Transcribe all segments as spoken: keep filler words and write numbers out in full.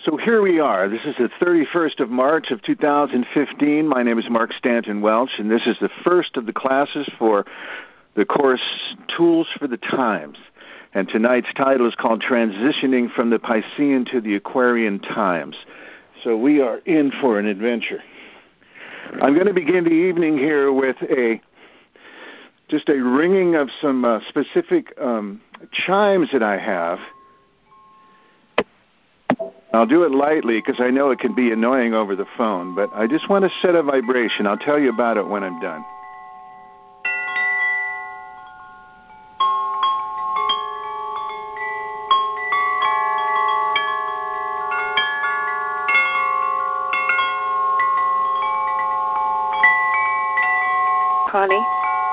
So here we are. This is the thirty-first of March of two thousand fifteen. My name is Mark Stanton Welch, and this is the first of the classes for the course Tools for the Times. And tonight's title is called Transitioning from the Piscean to the Aquarian Times. So we are in for an adventure. I'm going to begin the evening here with a just a ringing of some uh, specific um, chimes that I have. I'll do it lightly because I know it can be annoying over the phone, but I just want to set a vibration. I'll tell you about it when I'm done. Connie?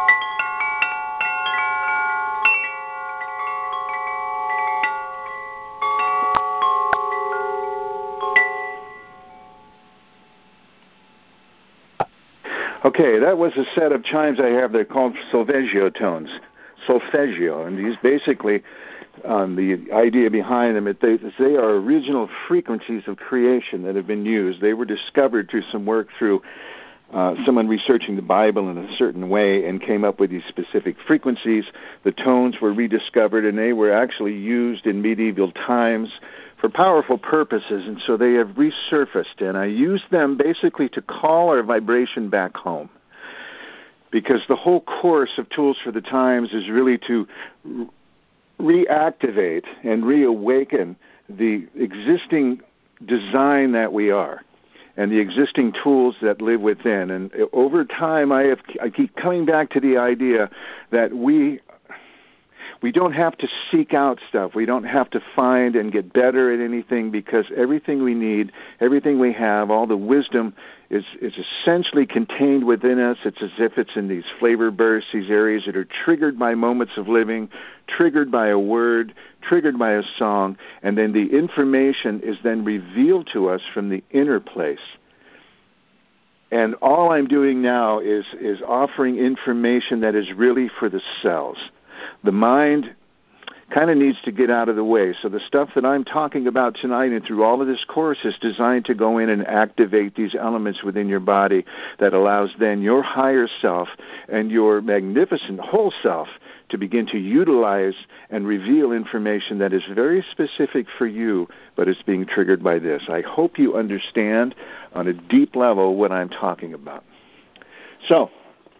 Okay, that was a set of chimes I have. They're called solfeggio tones, solfeggio, and these basically, um, the idea behind them, it, they, they are original frequencies of creation that have been used. They were discovered through some work through uh, someone researching the Bible in a certain way and came up with these specific frequencies. The tones were rediscovered, and they were actually used in medieval times for powerful purposes, and so they have resurfaced, and I use them basically to call our vibration back home, because the whole course of Tools for the Times is really to re- reactivate and reawaken the existing design that we are and the existing tools that live within. And over time, I have I keep coming back to the idea that we We don't have to seek out stuff. We don't have to find and get better at anything, because everything we need, everything we have, all the wisdom is, is essentially contained within us. It's as if it's in these flavor bursts, these areas that are triggered by moments of living, triggered by a word, triggered by a song, and then the information is then revealed to us from the inner place. And all I'm doing now is, is offering information that is really for the cells. The mind kind of needs to get out of the way. So the stuff that I'm talking about tonight and through all of this course is designed to go in and activate these elements within your body that allows then your higher self and your magnificent whole self to begin to utilize and reveal information that is very specific for you, but it's being triggered by this. I hope you understand on a deep level what I'm talking about. So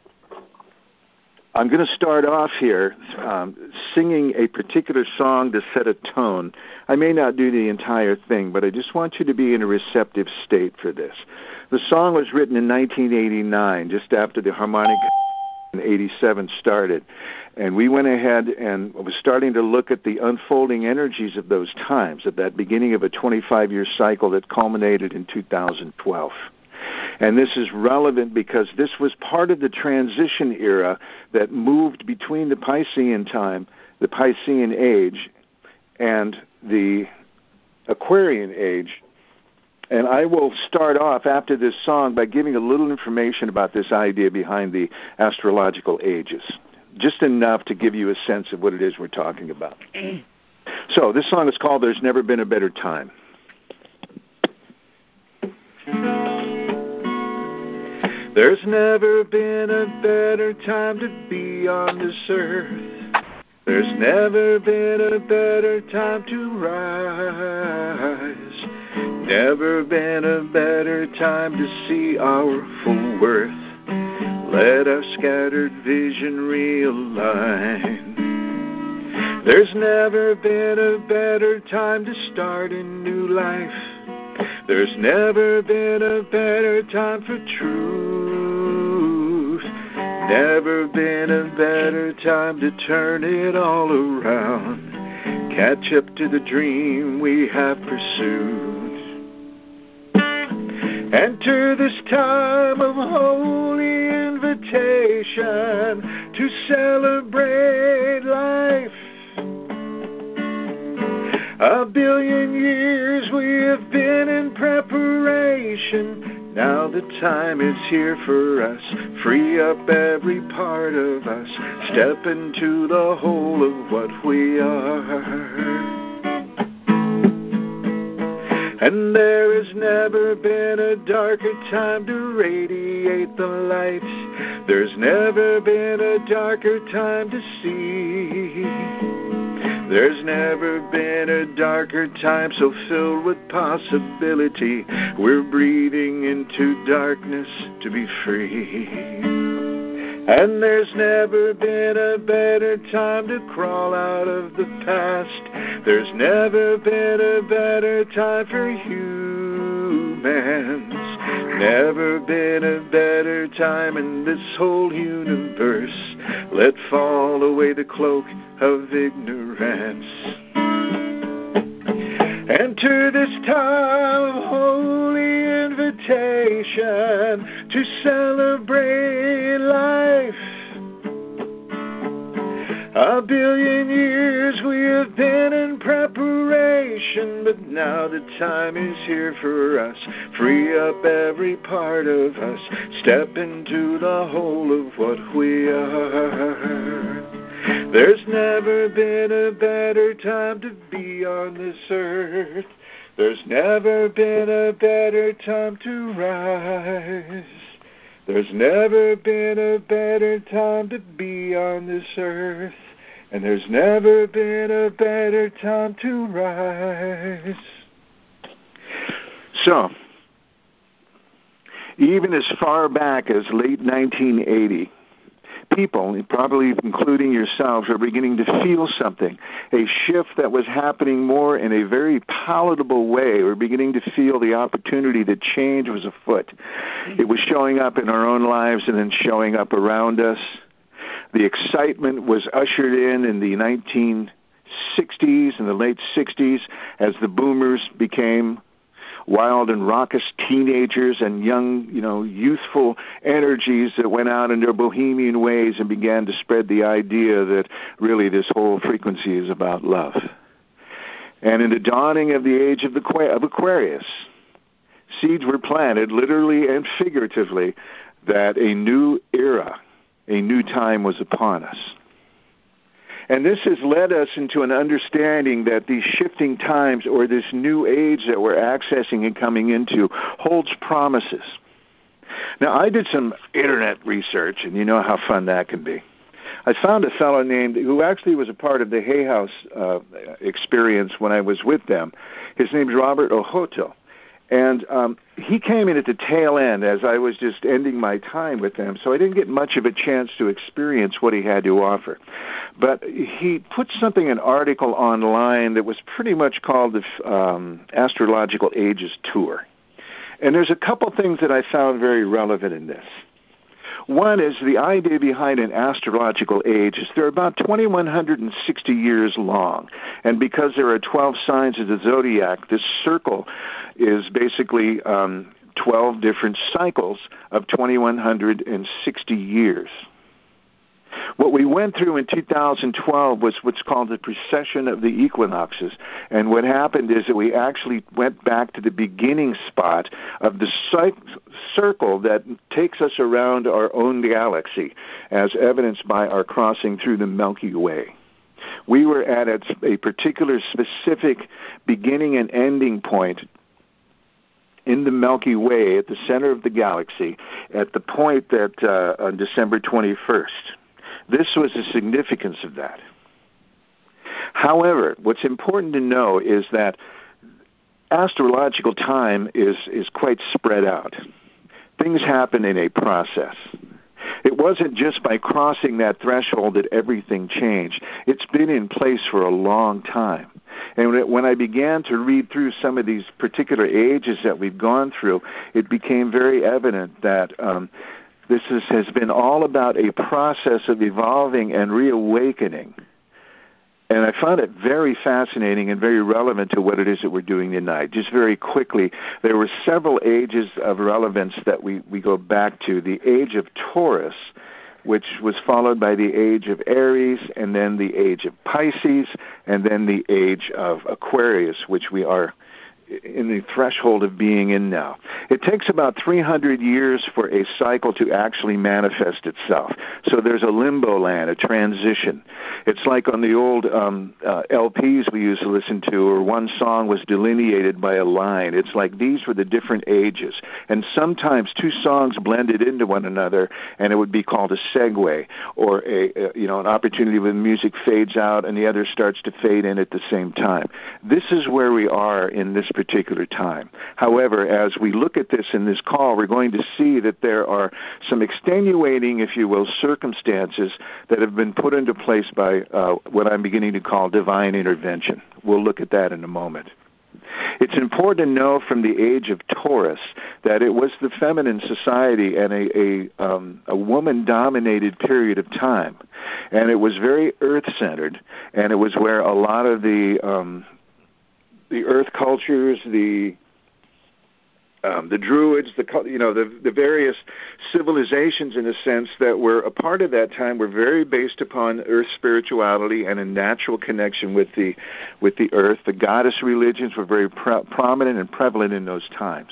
I'm going to start off here um, singing a particular song to set a tone. I may not do the entire thing, but I just want you to be in a receptive state for this. The song was written in nineteen eighty-nine, just after the harmonic in eighty-seven started. And we went ahead and was starting to look at the unfolding energies of those times, at that beginning of a twenty-five-year cycle that culminated in two thousand twelve. And this is relevant because this was part of the transition era that moved between the Piscean time, the Piscean age, and the Aquarian age. And I will start off after this song by giving a little information about this idea behind the astrological ages, just enough to give you a sense of what it is we're talking about. So this song is called There's Never Been a Better Time. There's never been a better time to be on this earth. There's never been a better time to rise. Never been a better time to see our full worth. Let our scattered vision realign. There's never been a better time to start a new life. There's never been a better time for truth. Never been a better time to turn it all around. Catch up to the dream we have pursued. Enter this time of holy invitation to celebrate life. A billion years we have been in preparation. Now the time is here for us. Free up every part of us. Step into the whole of what we are. And there has never been a darker time to radiate the light. There's never been a darker time to see. There's never been a darker time so filled with possibility. We're breathing into darkness to be free. And there's never been a better time to crawl out of the past. There's never been a better time for humans. Never been a better time in this whole universe. Let fall away the cloak of ignorance. Enter this time of holy invitation to celebrate life. A billion years we have been in preparation, but now the time is here for us. Free up every part of us. Step into the whole of what we are. There's never been a better time to be on this earth. There's never been a better time to rise. There's never been a better time to be on this earth. And there's never been a better time to rise. So, even as far back as late nineteen eighty, people, probably including yourselves, are beginning to feel something, a shift that was happening more in a very palatable way. We're beginning to feel the opportunity that change was afoot. It was showing up in our own lives and then showing up around us. The excitement was ushered in in the nineteen sixties and the late sixties as the boomers became wild and raucous teenagers and young, you know, youthful energies that went out in their bohemian ways and began to spread the idea that really this whole frequency is about love. And in the dawning of the age of, the, of Aquarius, seeds were planted, literally and figuratively, that a new era, a new time was upon us. And this has led us into an understanding that these shifting times, or this new age that we're accessing and coming into, holds promises. Now, I did some internet research, and you know how fun that can be. I found a fellow named, who actually was a part of the Hay House uh, experience when I was with them. His name's Robert Ohoto. And um, he came in at the tail end as I was just ending my time with them, so I didn't get much of a chance to experience what he had to offer. But he put something, an article online that was pretty much called the um, Astrological Ages Tour. And there's a couple things that I found very relevant in this. One is the idea behind an astrological age is they're about two thousand one hundred sixty years long. And because there are twelve signs of the zodiac, this circle is basically um, twelve different cycles of two thousand one hundred sixty years. What we went through in two thousand twelve was what's called the precession of the equinoxes. And what happened is that we actually went back to the beginning spot of the circle that takes us around our own galaxy, as evidenced by our crossing through the Milky Way. We were at a particular specific beginning and ending point in the Milky Way at the center of the galaxy at the point that uh, on December twenty-first. This was the significance of that. However, what's important to know is that astrological time is, is quite spread out. Things happen in a process. It wasn't just by crossing that threshold that everything changed. It's been in place for a long time. And when I began to read through some of these particular ages that we've gone through, it became very evident that um, this is, has been all about a process of evolving and reawakening. And I found it very fascinating and very relevant to what it is that we're doing tonight. Just very quickly, there were several ages of relevance that we, we go back to. The age of Taurus, which was followed by the age of Aries, and then the age of Pisces, and then the age of Aquarius, which we are in the threshold of being in now. It takes about three hundred years for a cycle to actually manifest itself. So there's a limbo land, a transition. It's like on the old um, uh, L Ps we used to listen to, or one song was delineated by a line. It's like these were the different ages. And sometimes two songs blended into one another, and it would be called a segue, or a, a you know an opportunity when music fades out and the other starts to fade in at the same time. This is where we are in this particular time. However, as we look at this in this call, we're going to see that there are some extenuating, if you will, circumstances that have been put into place by uh, what I'm beginning to call divine intervention. We'll look at that in a moment. It's important to know from the age of Taurus that it was the feminine society and a, a, um, a woman-dominated period of time. And it was very earth-centered, and it was where a lot of the um, the earth cultures, the Um, the Druids, the you know the the various civilizations, in a sense, that were a part of that time were very based upon earth spirituality and a natural connection with the with the earth. The goddess religions were very pro- prominent and prevalent in those times.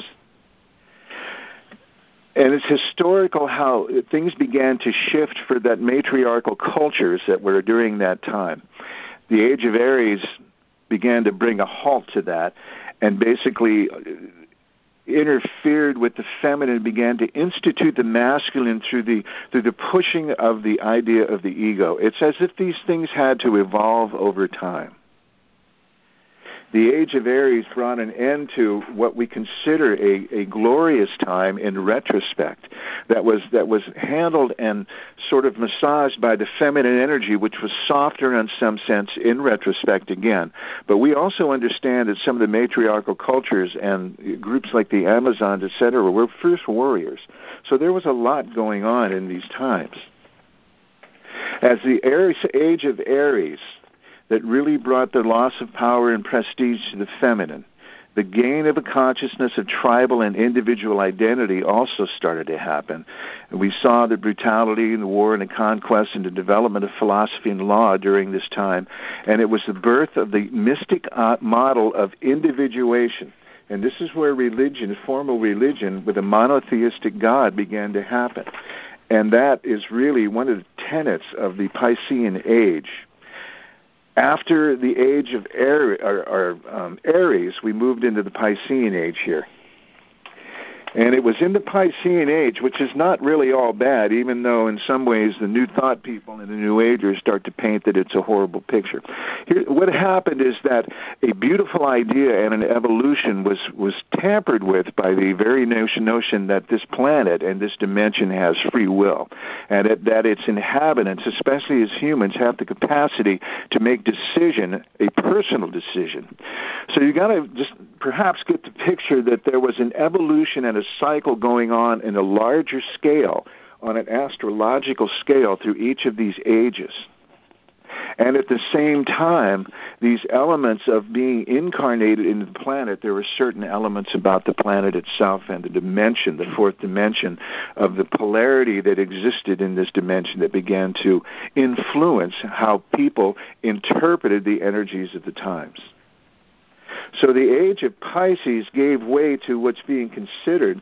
And it's historical how things began to shift for that matriarchal cultures that were during that time. The Age of Aries began to bring a halt to that, and basically interfered with the feminine, began to institute the masculine through the through the pushing of the idea of the ego. It's as if these things had to evolve over time. The Age of Aries brought an end to what we consider a, a glorious time in retrospect that was that was handled and sort of massaged by the feminine energy, which was softer in some sense in retrospect again. But we also understand that some of the matriarchal cultures and groups like the Amazons, et cetera, were fierce warriors. So there was a lot going on in these times. As the Aries, Age of Aries, that really brought the loss of power and prestige to the feminine, the gain of a consciousness of tribal and individual identity also started to happen. And we saw the brutality and the war and the conquest and the development of philosophy and law during this time. And it was the birth of the mystic uh, model of individuation. And this is where religion, formal religion, with a monotheistic God began to happen. And that is really one of the tenets of the Piscean age. After the age of Aries, or, or, um, Aries, we moved into the Piscean age here. And it was in the Piscean age, which is not really all bad, even though in some ways the New Thought people and the New Agers start to paint that it's a horrible picture. Here, what happened is that a beautiful idea and an evolution was, was tampered with by the very notion, notion that this planet and this dimension has free will, and it, that its inhabitants, especially as humans, have the capacity to make decision, a personal decision. So you got to just perhaps get the picture that there was an evolution and a cycle going on in a larger scale, on an astrological scale, through each of these ages. And at the same time, these elements of being incarnated in the planet, there were certain elements about the planet itself and the dimension, the fourth dimension, of the polarity that existed in this dimension that began to influence how people interpreted the energies of the times. So the age of Pisces gave way to what's being considered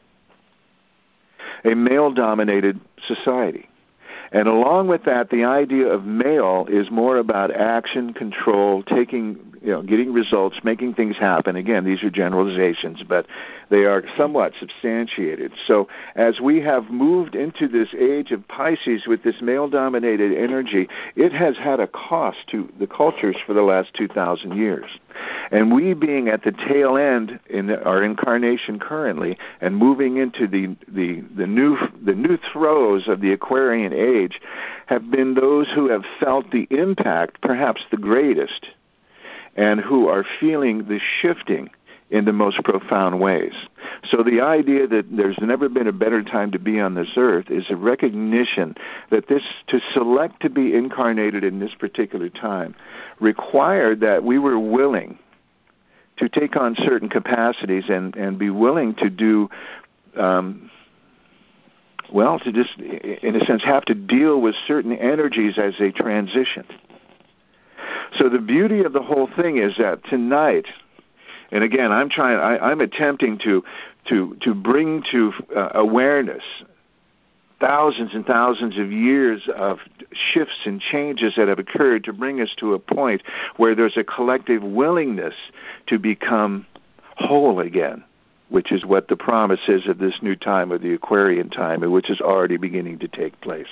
a male-dominated society. And along with that, the idea of male is more about action, control, taking, you know, getting results, making things happen. Again, these are generalizations, but they are somewhat substantiated. So as we have moved into this age of Pisces with this male-dominated energy, it has had a cost to the cultures for the last two thousand years. And we being at the tail end in our incarnation currently and moving into the, the, the, new, the new throes of the Aquarian age have been those who have felt the impact, perhaps the greatest, and who are feeling the shifting in the most profound ways. So the idea that there's never been a better time to be on this earth is a recognition that this, to select to be incarnated in this particular time, required that we were willing to take on certain capacities and, and be willing to do, um, well, to just, in a sense, have to deal with certain energies as they transition. So the beauty of the whole thing is that tonight, And again, I'm trying, I, I'm attempting to, to, to bring to uh, awareness thousands and thousands of years of shifts and changes that have occurred to bring us to a point where there's a collective willingness to become whole again, which is what the promise is of this new time, of the Aquarian time, and which is already beginning to take place.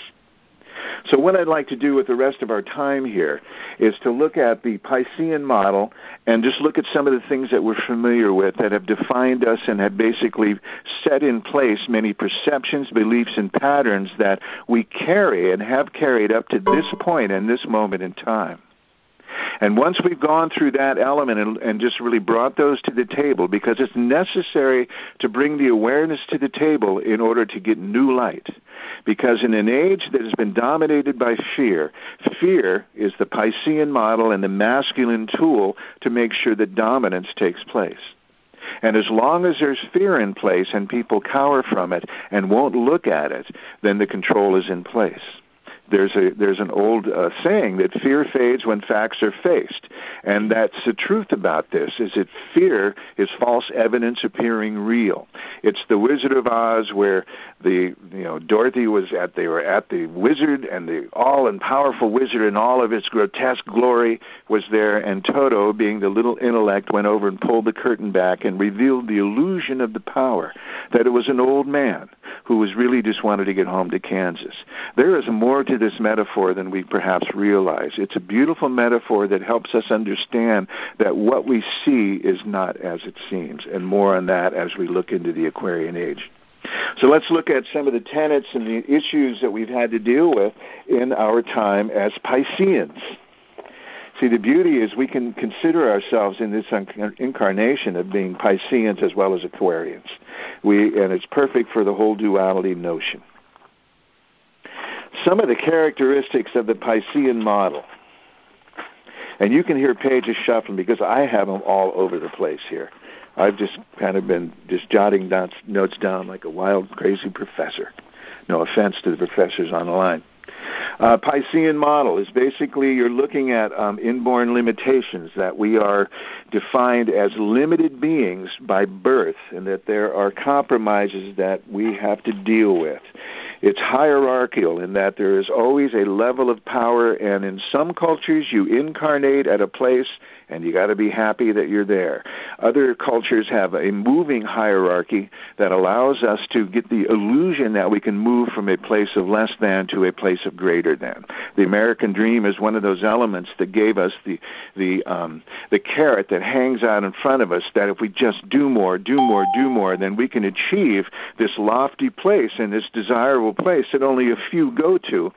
So what I'd like to do with the rest of our time here is to look at the Piscean model and just look at some of the things that we're familiar with that have defined us and have basically set in place many perceptions, beliefs, and patterns that we carry and have carried up to this point and this moment in time. And once we've gone through that element and, and just really brought those to the table, because it's necessary to bring the awareness to the table in order to get new light. Because in an age that has been dominated by fear, fear is the Piscean model and the masculine tool to make sure that dominance takes place. And as long as there's fear in place and people cower from it and won't look at it, then the control is in place. There's a there's an old uh, saying that fear fades when facts are faced, and that's the truth about this. Is that fear is false evidence appearing real. It's the Wizard of Oz, where the you know Dorothy was at they were at the wizard, and the all and powerful wizard in all of its grotesque glory was there, and Toto, being the little intellect, went over and pulled the curtain back and revealed the illusion of the power, that it was an old man who was really just wanted to get home to Kansas. There is more to this metaphor than we perhaps realize. It's a beautiful metaphor that helps us understand that what we see is not as it seems, and more on that as we look into the Aquarian age. So let's look at some of the tenets and the issues that we've had to deal with in our time as Pisceans. See, the beauty is we can consider ourselves in this incarnation of being Pisceans as well as Aquarians. We, and it's perfect for the whole duality notion. Some of the characteristics of the Piscean model, and you can hear pages shuffling because I have them all over the place here. I've just kind of been just jotting down, notes down like a wild, crazy professor. No offense to the professors on the line. Uh, Piscean model is basically you're looking at um, inborn limitations, that we are defined as limited beings by birth, and that there are compromises that we have to deal with. It's hierarchical in that there is always a level of power, and in some cultures you incarnate at a place and you got to be happy that you're there. Other cultures have a moving hierarchy that allows us to get the illusion that we can move from a place of less than to a place of greater than. The American dream is one of those elements that gave us the the um, the carrot that hangs out in front of us, that if we just do more, do more, do more, then we can achieve this lofty place and this desirable place that only a few go to.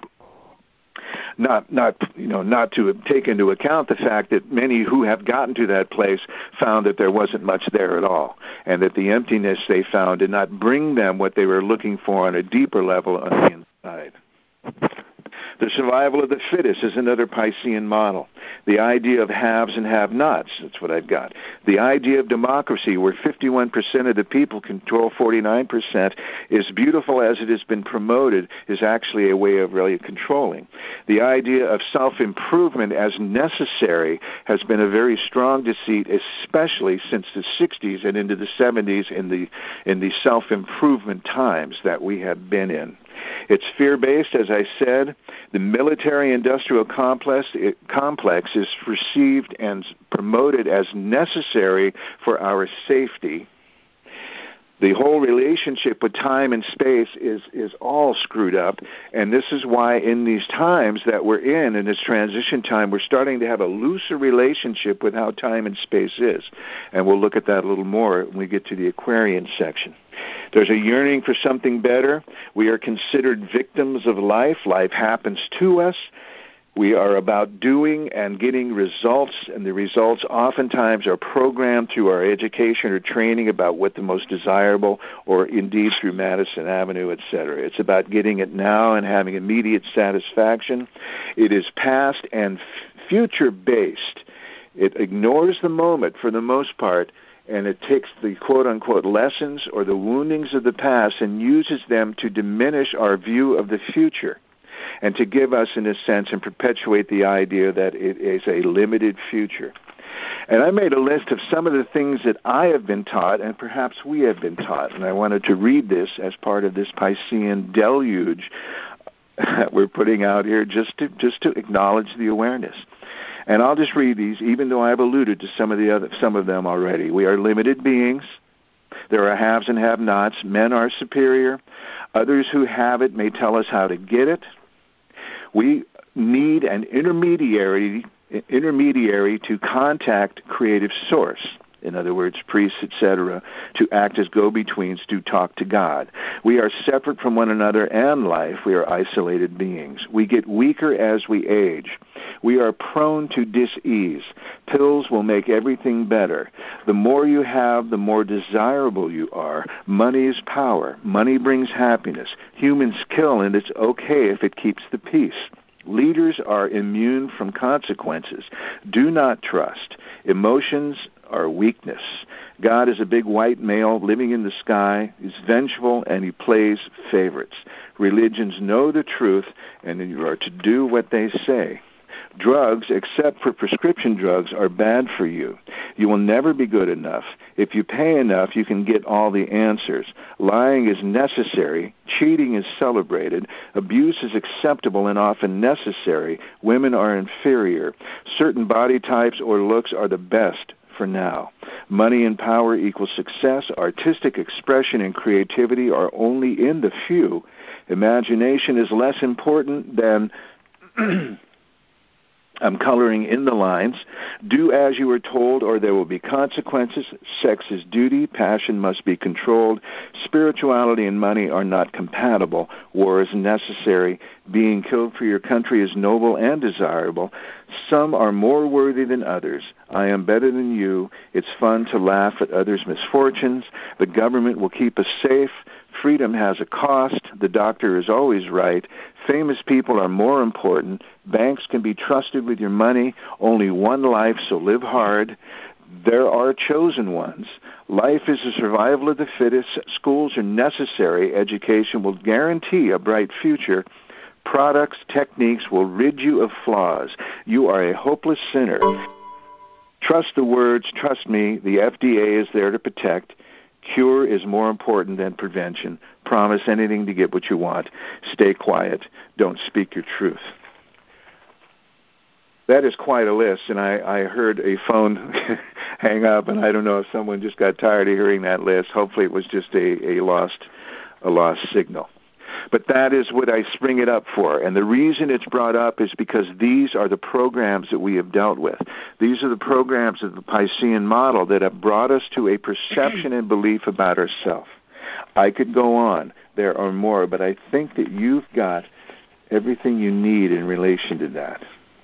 Not, not, you know, not to take into account the fact that many who have gotten to that place found that there wasn't much there at all, and that the emptiness they found did not bring them what they were looking for on a deeper level on the inside. The survival of the fittest is another Piscean model. The idea of haves and have-nots, that's what I've got. The idea of democracy, where fifty-one percent of the people control forty-nine percent, is beautiful as it has been promoted, is actually a way of really controlling. The idea of self-improvement as necessary has been a very strong deceit, especially since the sixties and into the seventies in the, in the self-improvement times that we have been in. It's fear-based, as I said. The military-industrial complex, it, complex is perceived and promoted as necessary for our safety. The whole relationship with time and space is, is all screwed up, and this is why in these times that we're in, in this transition time, we're starting to have a looser relationship with how time and space is. And we'll look at that a little more when we get to the Aquarian section. There's a yearning for something better. We are considered victims of life. Life happens to us. We are about doing and getting results, and the results oftentimes are programmed through our education or training about what the most desirable, or indeed through Madison Avenue, et cetera. It's about getting it now and having immediate satisfaction. It is past and future-based. It ignores the moment for the most part, and it takes the quote-unquote lessons or the woundings of the past and uses them to diminish our view of the future, and to give us, in a sense, and perpetuate the idea that it is a limited future. And I made a list of some of the things that I have been taught, and perhaps we have been taught. And I wanted to read this as part of this Piscean deluge that we're putting out here, just to just to acknowledge the awareness. And I'll just read these, even though I've alluded to some of the other some of them already. We are limited beings. There are haves and have-nots. Men are superior. Others who have it may tell us how to get it. We need an intermediary intermediary to contact creative source. In other words, priests, et cetera, to act as go-betweens to talk to God. We are separate from one another and life. We are isolated beings. We get weaker as we age. We are prone to dis-ease. Pills will make everything better. The more you have, the more desirable you are. Money is power. Money brings happiness. Humans kill, and it's okay if it keeps the peace. Leaders are immune from consequences. Do not trust. Emotions are weakness. God is a big white male living in the sky. He's vengeful, and he plays favorites. Religions know the truth, and you are to do what they say. Drugs, except for prescription drugs, are bad for you. You will never be good enough. If you pay enough, you can get all the answers. Lying is necessary. Cheating is celebrated. Abuse is acceptable and often necessary. Women are inferior. Certain body types or looks are the best for now. Money and power equals success. Artistic expression and creativity are only in the few. Imagination is less important than I'm coloring in the lines. Do as you are told, or there will be consequences. Sex is duty. Passion must be controlled. Spirituality and money are not compatible. War is necessary. Being killed for your country is noble and desirable. Some are more worthy than others. I am better than you. It's fun to laugh at others' misfortunes. The government will keep us safe. Freedom has a cost. The doctor is always right. Famous people are more important. Banks can be trusted with your money. Only one life, so live hard. There are chosen ones. Life is the survival of the fittest. Schools are necessary. Education will guarantee a bright future. Products, techniques will rid you of flaws. You are a hopeless sinner. Trust the words, trust me, the F D A is there to protect. Cure is more important than prevention. Promise anything to get what you want. Stay quiet. Don't speak your truth. That is quite a list, and I, I heard a phone hang up, and I don't know if someone just got tired of hearing that list. Hopefully it was just a, a lost a lost signal. But that is what I spring it up for. And the reason it's brought up is because these are the programs that we have dealt with. These are the programs of the Piscean model that have brought us to a perception and belief about ourselves. I could go on. There are more, but I think that you've got everything you need in relation to that.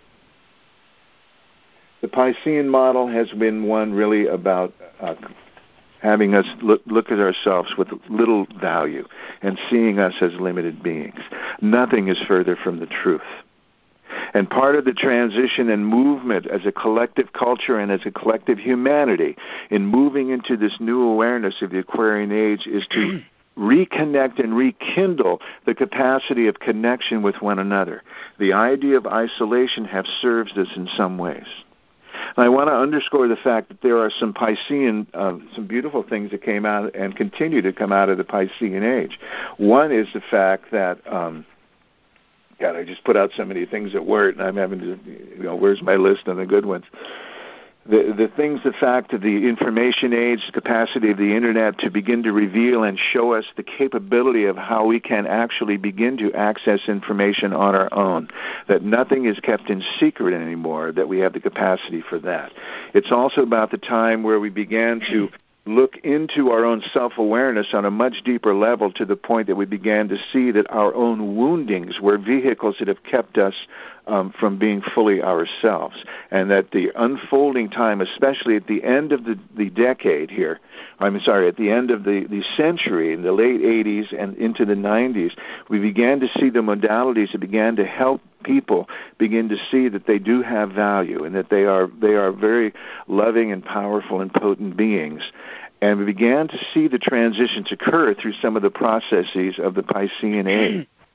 The Piscean model has been one really about uh, having us look, look at ourselves with little value and seeing us as limited beings. Nothing is further from the truth. And part of the transition and movement as a collective culture and as a collective humanity in moving into this new awareness of the Aquarian age is to reconnect and rekindle the capacity of connection with one another. The idea of isolation has served us in some ways. And I want to underscore the fact that there are some Piscean, uh, some beautiful things that came out and continue to come out of the Piscean age. One is the fact that, um, God, I just put out so many things that weren't, and I'm having to, you know, where's my list on the good ones? The the things, the fact of the information age, the capacity of the Internet to begin to reveal and show us the capability of how we can actually begin to access information on our own, that nothing is kept in secret anymore, that we have the capacity for that. It's also about the time where we began to look into our own self-awareness on a much deeper level to the point that we began to see that our own woundings were vehicles that have kept us um, from being fully ourselves, and that the unfolding time, especially at the end of the, the decade here, I'm sorry, at the end of the, the century, in the late eighties and into the nineties, we began to see the modalities that began to help people begin to see that they do have value and that they are they are very loving and powerful and potent beings. And we began to see the transitions occur through some of the processes of the Piscean age.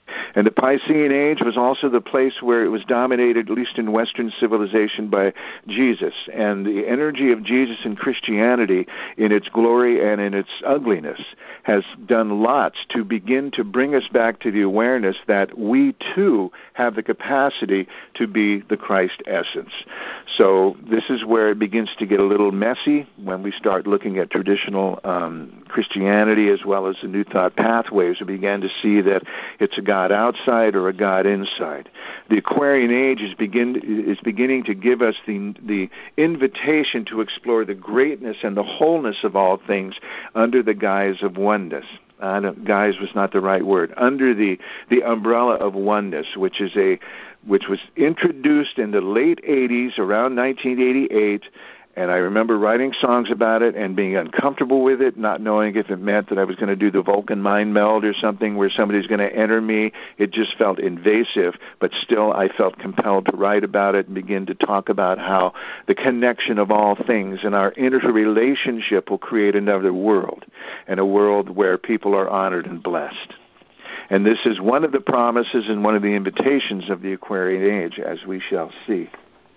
And the Piscean Age was also the place where it was dominated, at least in Western civilization, by Jesus. And the energy of Jesus in Christianity, in its glory and in its ugliness, has done lots to begin to bring us back to the awareness that we, too, have the capacity to be the Christ essence. So this is where it begins to get a little messy when we start looking at traditional um, Christianity as well as the New Thought pathways. We began to see that it's a God outside or a God inside. The Aquarian Age is begin is beginning to give us the the invitation to explore the greatness and the wholeness of all things under the guise of oneness. Uh, no, guise was not the right word. Under the the umbrella of oneness, which is a which was introduced in the late eighties, around nineteen eighty-eight. And I remember writing songs about it and being uncomfortable with it, not knowing if it meant that I was going to do the Vulcan mind meld or something where somebody's going to enter me. It just felt invasive, but still I felt compelled to write about it and begin to talk about how the connection of all things and our interrelationship will create another world, and a world where people are honored and blessed. And this is one of the promises and one of the invitations of the Aquarian Age, as we shall see.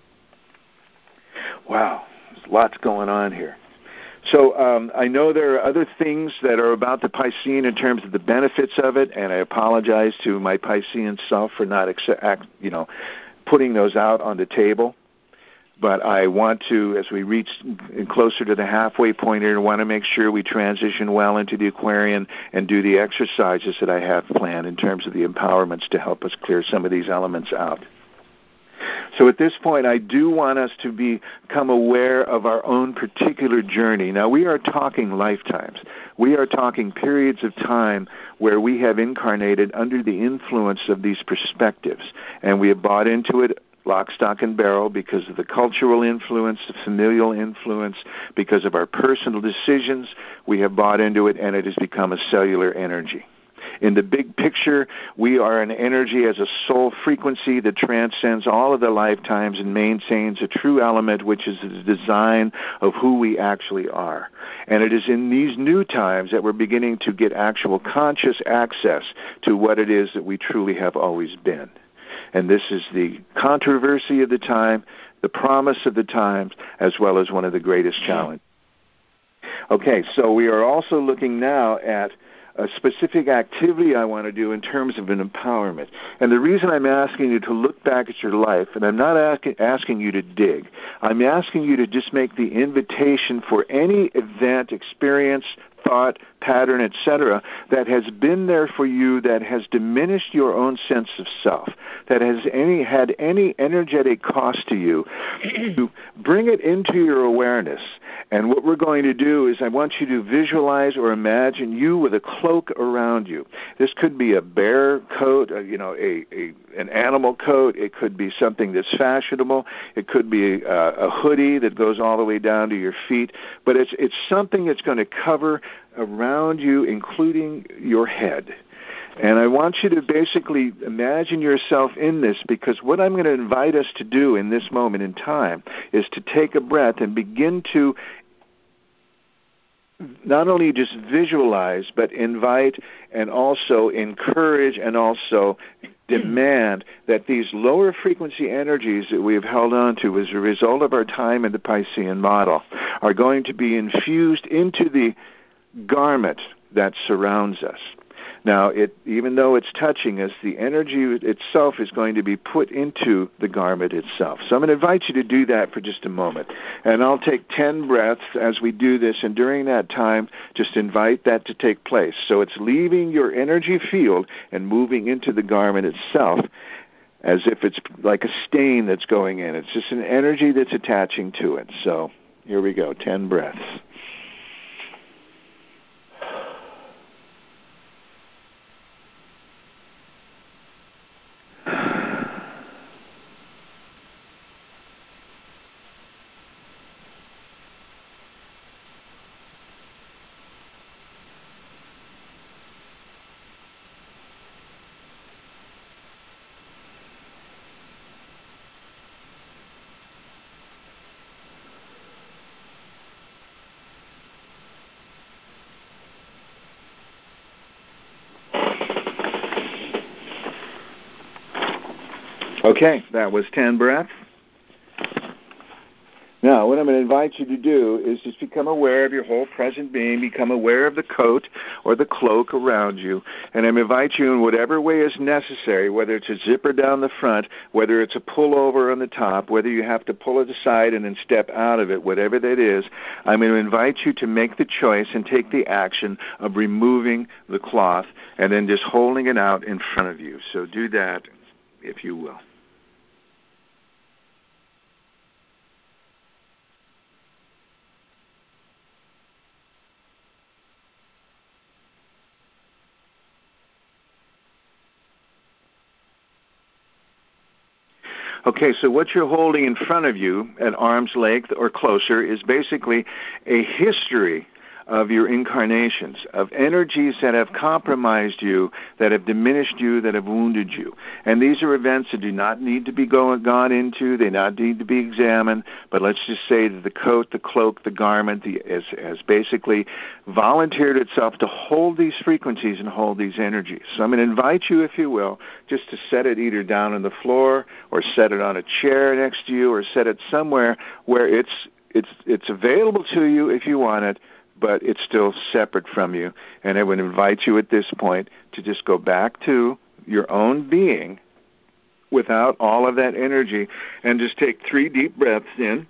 Wow. There's lots going on here. So um, I know there are other things that are about the Piscean in terms of the benefits of it, and I apologize to my Piscean self for not, accept, you know, putting those out on the table. But I want to, as we reach closer to the halfway point here, I want to make sure we transition well into the Aquarian and do the exercises that I have planned in terms of the empowerments to help us clear some of these elements out. So at this point, I do want us to become aware of our own particular journey. Now, we are talking lifetimes. We are talking periods of time where we have incarnated under the influence of these perspectives, and we have bought into it lock, stock, and barrel because of the cultural influence, the familial influence, because of our personal decisions. We have bought into it, and it has become a cellular energy. In the big picture, we are an energy as a soul frequency that transcends all of the lifetimes and maintains a true element, which is the design of who we actually are. And it is in these new times that we're beginning to get actual conscious access to what it is that we truly have always been. And this is the controversy of the time, the promise of the times, as well as one of the greatest challenges. Okay, so we are also looking now at a specific activity I want to do in terms of an empowerment. And the reason I'm asking you to look back at your life, and I'm not asking, asking you to dig, I'm asking you to just make the invitation for any event, experience, thought, pattern, et cetera, that has been there for you that has diminished your own sense of self, that has any had any energetic cost to you, to bring it into your awareness. And what we're going to do is I want you to visualize or imagine you with a cloak around you. This could be a bear coat, a, you know, a, a an animal coat. It could be something that's fashionable. It could be a, a hoodie that goes all the way down to your feet. But it's it's something that's going to cover around you, including your head. And I want you to basically imagine yourself in this, because what I'm going to invite us to do in this moment in time is to take a breath and begin to not only just visualize, but invite and also encourage and also demand that these lower frequency energies that we have held on to as a result of our time in the Piscean model are going to be infused into the garment that surrounds us. Now, it, even though it's touching us, the energy itself is going to be put into the garment itself. So I'm going to invite you to do that for just a moment. And I'll take ten breaths as we do this, and during that time, just invite that to take place. So it's leaving your energy field and moving into the garment itself as if it's like a stain that's going in. It's just an energy that's attaching to it. So here we go, ten breaths. Okay, that was ten breaths. Now, what I'm going to invite you to do is just become aware of your whole present being, become aware of the coat or the cloak around you, and I invite you in whatever way is necessary, whether it's a zipper down the front, whether it's a pullover on the top, whether you have to pull it aside and then step out of it, whatever that is, I'm going to invite you to make the choice and take the action of removing the cloth and then just holding it out in front of you. So do that, if you will. Okay, so what you're holding in front of you at arm's length or closer is basically a history of your incarnations, of energies that have compromised you, that have diminished you, that have wounded you. And these are events that do not need to be go, gone into, they not need to be examined, but let's just say that the coat, the cloak, the garment the, has, has basically volunteered itself to hold these frequencies and hold these energies. So I'm going to invite you, if you will, just to set it either down on the floor or set it on a chair next to you or set it somewhere where it's it's it's available to you if you want it, but it's still separate from you. And I would invite you at this point to just go back to your own being without all of that energy and just take three deep breaths in.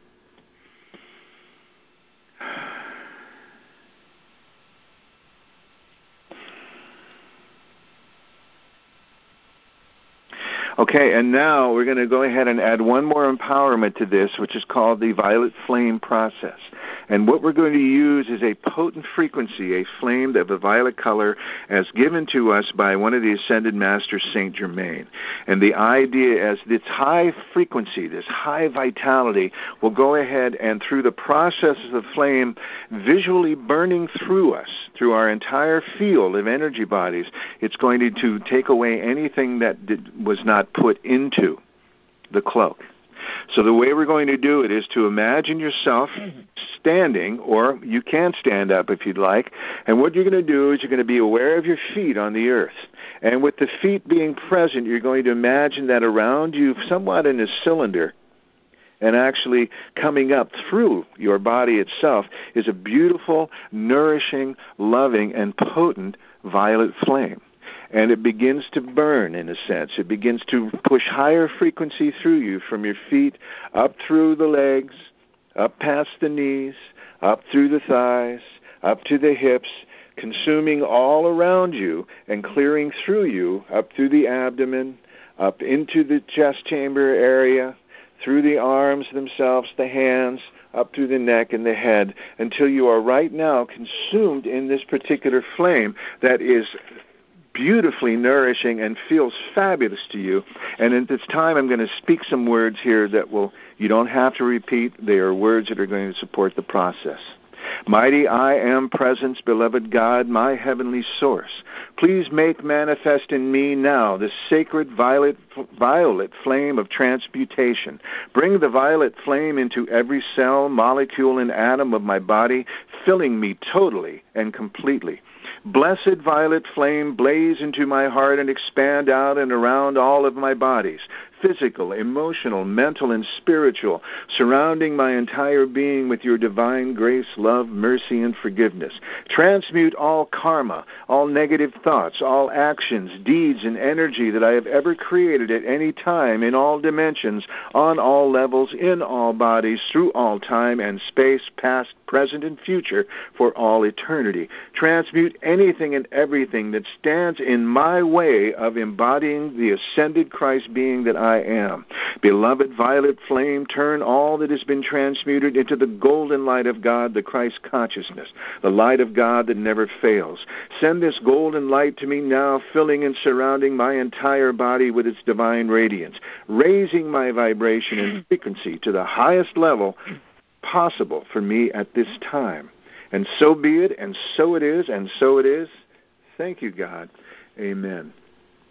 Okay, and now we're going to go ahead and add one more empowerment to this, which is called the violet flame process. And what we're going to use is a potent frequency, a flame of a violet color, as given to us by one of the Ascended Masters, Saint Germain. And the idea is this high frequency, this high vitality, will go ahead and through the process of the flame visually burning through us, through our entire field of energy bodies, it's going to, to take away anything that did, was not put into the cloak. So the way we're going to do it is to imagine yourself standing, or you can stand up if you'd like, and what you're going to do is you're going to be aware of your feet on the earth. And with the feet being present, you're going to imagine that around you, somewhat in a cylinder, and actually coming up through your body itself is a beautiful, nourishing, loving, and potent violet flame. And it begins to burn, in a sense. It begins to push higher frequency through you, from your feet, up through the legs, up past the knees, up through the thighs, up to the hips, consuming all around you and clearing through you, up through the abdomen, up into the chest chamber area, through the arms themselves, the hands, up through the neck and the head, until you are right now consumed in this particular flame that is beautifully nourishing and feels fabulous to you. And at this time, I'm going to speak some words here that will, you don't have to repeat. They are words that are going to support the process. Mighty I am presence, beloved God, my heavenly source. Please make manifest in me now the sacred violet, violet flame of transmutation. Bring the violet flame into every cell, molecule, and atom of my body, filling me totally and completely. Blessed violet flame, blaze into my heart and expand out and around all of my bodies, physical, emotional, mental, and spiritual, surrounding my entire being with your divine grace, love, mercy, and forgiveness. Transmute all karma, all negative thoughts, all actions, deeds, and energy that I have ever created at any time, in all dimensions, on all levels, in all bodies, through all time and space, past, present, and future, for all eternity. Transmute anything and everything that stands in my way of embodying the ascended Christ being that I am. Beloved violet flame, turn all that has been transmuted into the golden light of God, the Christ consciousness, the light of God that never fails. Send this golden light to me now, filling and surrounding my entire body with its divine radiance, raising my vibration and frequency to the highest level possible for me at this time. And so be it, and so it is, and so it is. Thank you, God. Amen.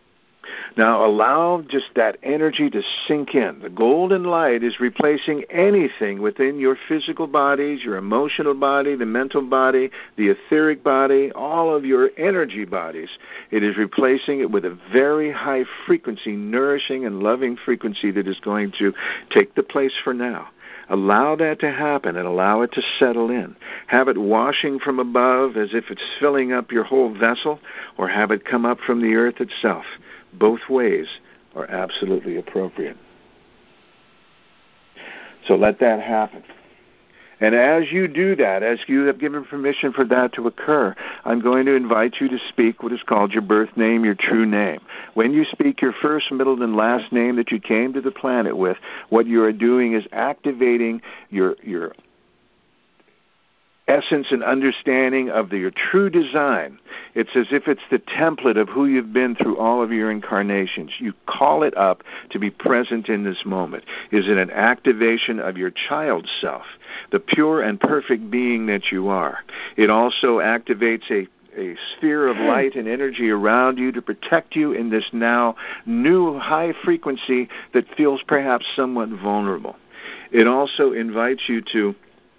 Now allow just that energy to sink in. The golden light is replacing anything within your physical bodies, your emotional body, the mental body, the etheric body, all of your energy bodies. It is replacing it with a very high frequency, nourishing and loving frequency that is going to take the place for now. Allow that to happen and allow it to settle in. Have it washing from above as if it's filling up your whole vessel, or have it come up from the earth itself. Both ways are absolutely appropriate. So let that happen. And as you do that, as you have given permission for that to occur, I'm going to invite you to speak what is called your birth name, your true name. When you speak your first, middle, and last name that you came to the planet with, what you are doing is activating your your essence and understanding of the, your true design. It's as if it's the template of who you've been through all of your incarnations. You call it up to be present in this moment. Is it an activation of your child self, the pure and perfect being that you are? It also activates a a sphere of light and energy around you to protect you in this now new high frequency that feels perhaps somewhat vulnerable. It also invites you to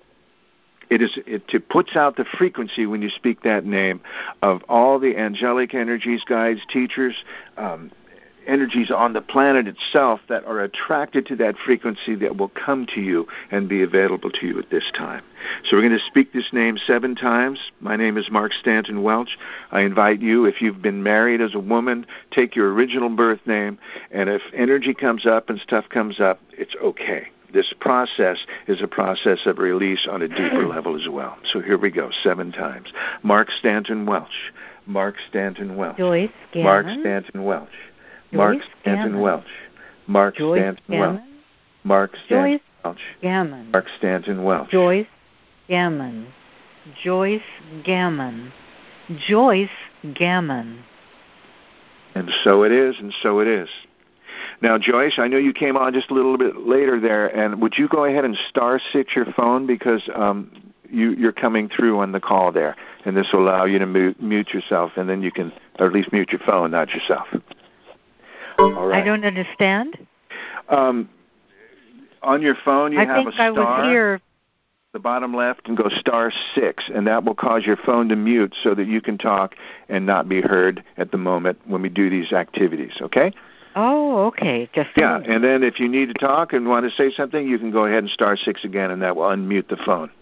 It is it, it puts out the frequency when you speak that name of all the angelic energies, guides, teachers, um, energies on the planet itself that are attracted to that frequency that will come to you and be available to you at this time. So we're going to speak this name seven times. My name is Mark Stanton Welch. I invite you, if you've been married as a woman, take your original birth name, and if energy comes up and stuff comes up, it's okay. This process is a process of release on a deeper level as well. So here we go, seven times. Mark Stanton Welch. Mark Stanton Welch. Joyce Gammon. Mark Stanton Welch. Mark Joyce Stanton Gammon. Welch. Mark Joyce Stanton Gammon. Welch. Mark Stanton Joyce Welch. Gammon. Mark Stanton Welch. Joyce Gammon. Joyce Gammon. Joyce Gammon. And so it is, and so it is. Now, Joyce, I know you came on just a little bit later there, and would you go ahead and star six your phone, because um, you, you're coming through on the call there, and this will allow you to mute, mute yourself, and then you can, or at least mute your phone, not yourself. All right. I don't understand. Um, on your phone, you I have think a star. I was here. The bottom left, and go star six, and that will cause your phone to mute so that you can talk and not be heard at the moment when we do these activities, okay? Oh, okay. Just yeah, and then if you need to talk and want to say something, you can go ahead and star six again, and that will unmute the phone.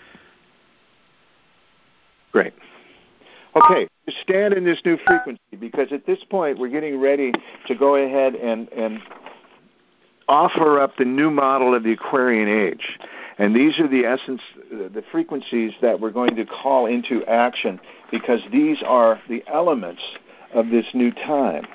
Great. Okay, stand in this new frequency, because at this point we're getting ready to go ahead and, and offer up the new model of the Aquarian age. And these are the essence, the frequencies that we're going to call into action, because these are the elements of this new time.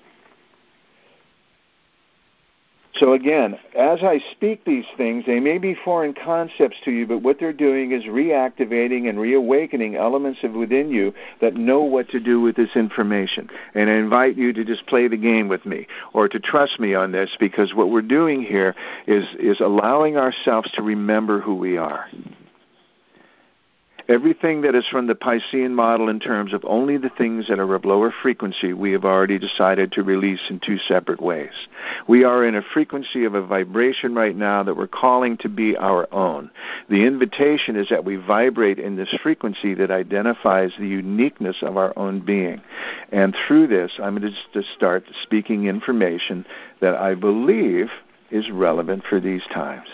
So again, as I speak these things, they may be foreign concepts to you, but what they're doing is reactivating and reawakening elements of within you that know what to do with this information. And I invite you to just play the game with me, or to trust me on this, because what we're doing here is, is allowing ourselves to remember who we are. Everything that is from the Piscean model in terms of only the things that are of lower frequency, we have already decided to release in two separate ways. We are in a frequency of a vibration right now that we're calling to be our own. The invitation is that we vibrate in this frequency that identifies the uniqueness of our own being. And through this, I'm going to start speaking information that I believe is relevant for these times.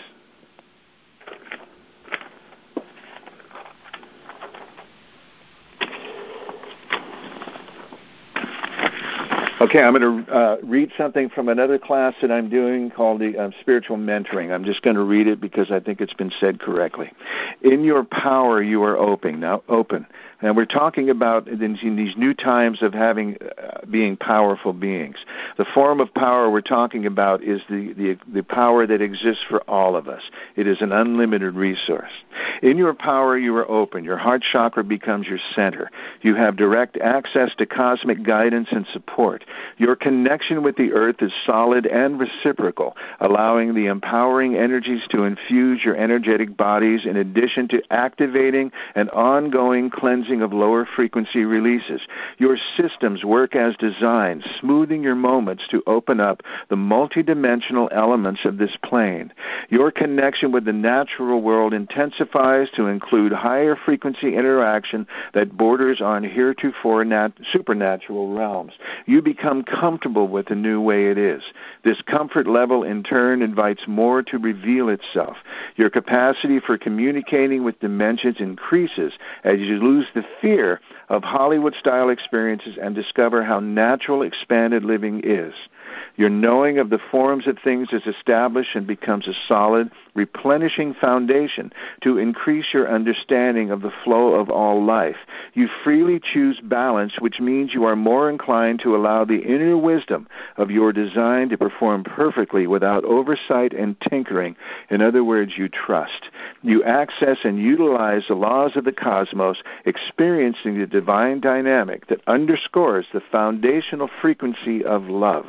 Okay, I'm going to uh, read something from another class that I'm doing called the um, Spiritual Mentoring. I'm just going to read it because I think it's been said correctly. In your power, you are open. Now, open. And we're talking about in, in these new times of having, uh, being powerful beings. The form of power we're talking about is the, the, the power that exists for all of us. It is an unlimited resource. In your power, you are open. Your heart chakra becomes your center. You have direct access to cosmic guidance and support. Your connection with the earth is solid and reciprocal, allowing the empowering energies to infuse your energetic bodies in addition to activating an ongoing cleansing cleansing of lower frequency releases. Your systems work as designed, smoothing your moments to open up the multidimensional elements of this plane. Your connection with the natural world intensifies to include higher frequency interaction that borders on heretofore nat- supernatural realms. You become comfortable with the new way it is. This comfort level, in turn, invites more to reveal itself. Your capacity for communicating with dimensions increases as you lose the fear of Hollywood-style experiences and discover how natural expanded living is. Your knowing of the forms of things is established and becomes a solid, replenishing foundation to increase your understanding of the flow of all life. You freely choose balance, which means you are more inclined to allow the inner wisdom of your design to perform perfectly without oversight and tinkering. In other words, you trust. You access and utilize the laws of the cosmos, experiencing the divine dynamic that underscores the foundational frequency of love.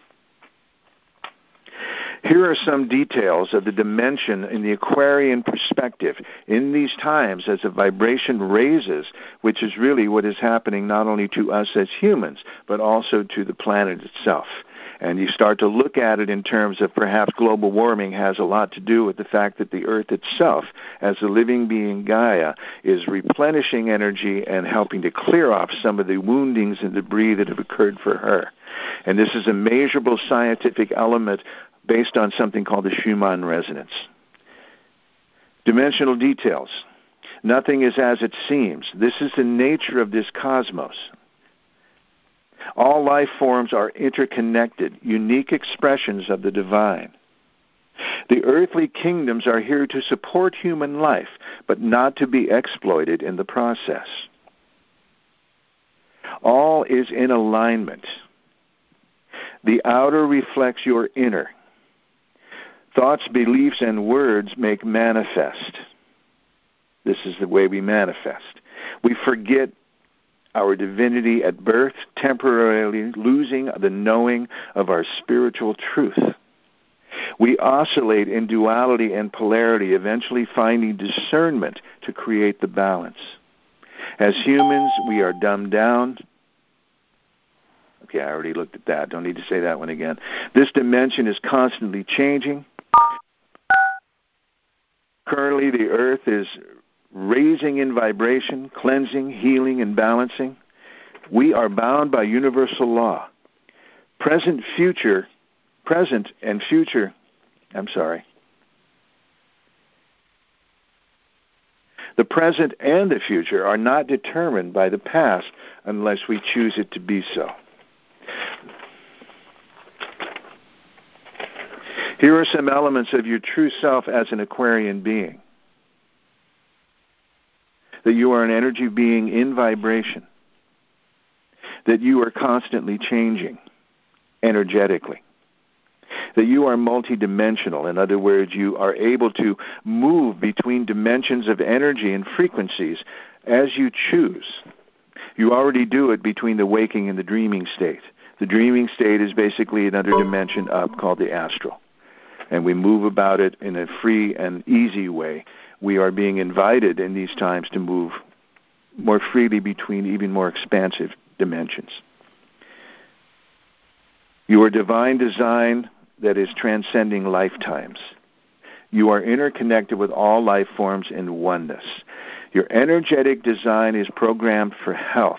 Here are some details of the dimension in the Aquarian perspective in these times as the vibration raises, which is really what is happening not only to us as humans, but also to the planet itself. And you start to look at it in terms of perhaps global warming has a lot to do with the fact that the Earth itself, as a living being Gaia, is replenishing energy and helping to clear off some of the woundings and debris that have occurred for her. And this is a measurable scientific element based on something called the Schumann resonance. Dimensional details. Nothing is as it seems. This is the nature of this cosmos. All life forms are interconnected, unique expressions of the divine. The earthly kingdoms are here to support human life, but not to be exploited in the process. All is in alignment. The outer reflects your inner. Thoughts, beliefs, and words make manifest. This is the way we manifest. We forget our divinity at birth, temporarily losing the knowing of our spiritual truth. We oscillate in duality and polarity, eventually finding discernment to create the balance. As humans, we are dumbed down. Okay, I already looked at that. Don't need to say that one again. This dimension is constantly changing. Currently, the earth is raising in vibration, cleansing, healing, and balancing. We are bound by universal law. Present, future, present and future, I'm sorry. The present and the future are not determined by the past unless we choose it to be so. Here are some elements of your true self as an Aquarian being. That you are an energy being in vibration. That you are constantly changing energetically. That you are multidimensional. In other words, you are able to move between dimensions of energy and frequencies as you choose. You already do it between the waking and the dreaming state. The dreaming state is basically another dimension up called the astral. And we move about it in a free and easy way. We are being invited in these times to move more freely between even more expansive dimensions. You are divine design that is transcending lifetimes. You are interconnected with all life forms in oneness. Your energetic design is programmed for health.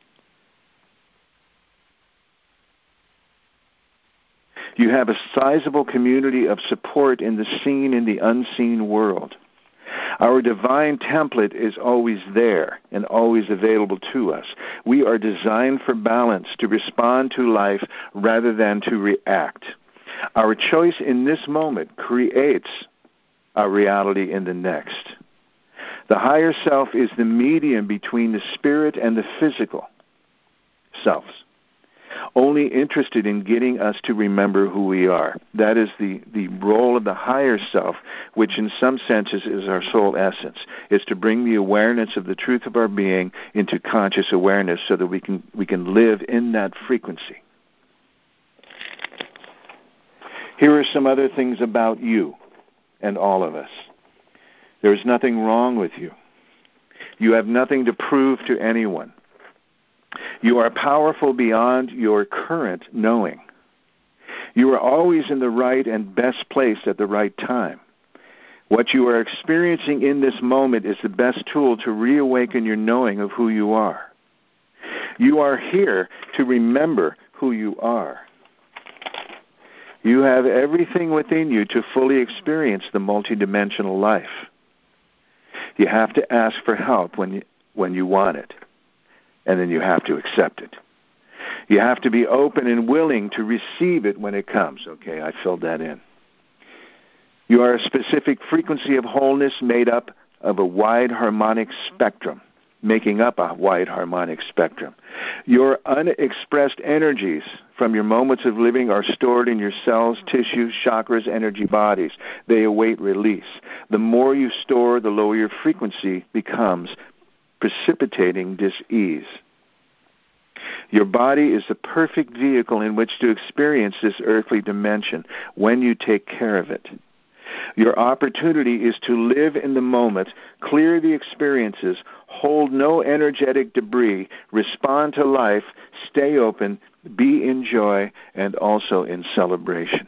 You have a sizable community of support in the seen and the unseen world. Our divine template is always there and always available to us. We are designed for balance, to respond to life rather than to react. Our choice in this moment creates our reality in the next. The higher self is the medium between the spirit and the physical selves, only interested in getting us to remember who we are. That is the, the role of the higher self, which in some senses is our soul essence, is to bring the awareness of the truth of our being into conscious awareness so that we can we can live in that frequency. Here are some other things about you and all of us. There is nothing wrong with you. You have nothing to prove to anyone. You are powerful beyond your current knowing. You are always in the right and best place at the right time. What you are experiencing in this moment is the best tool to reawaken your knowing of who you are. You are here to remember who you are. You have everything within you to fully experience the multidimensional life. You have to ask for help when you, when you want it, and then you have to accept it. You have to be open and willing to receive it when it comes. Okay, I filled that in. You are a specific frequency of wholeness made up of a wide harmonic spectrum, making up a wide harmonic spectrum. Your unexpressed energies from your moments of living are stored in your cells, tissues, chakras, energy bodies. They await release. The more you store, the lower your frequency becomes, precipitating dis-ease. Your body is the perfect vehicle in which to experience this earthly dimension when you take care of it. Your opportunity is to live in the moment, clear the experiences, hold no energetic debris, respond to life, stay open, be in joy, and also in celebration.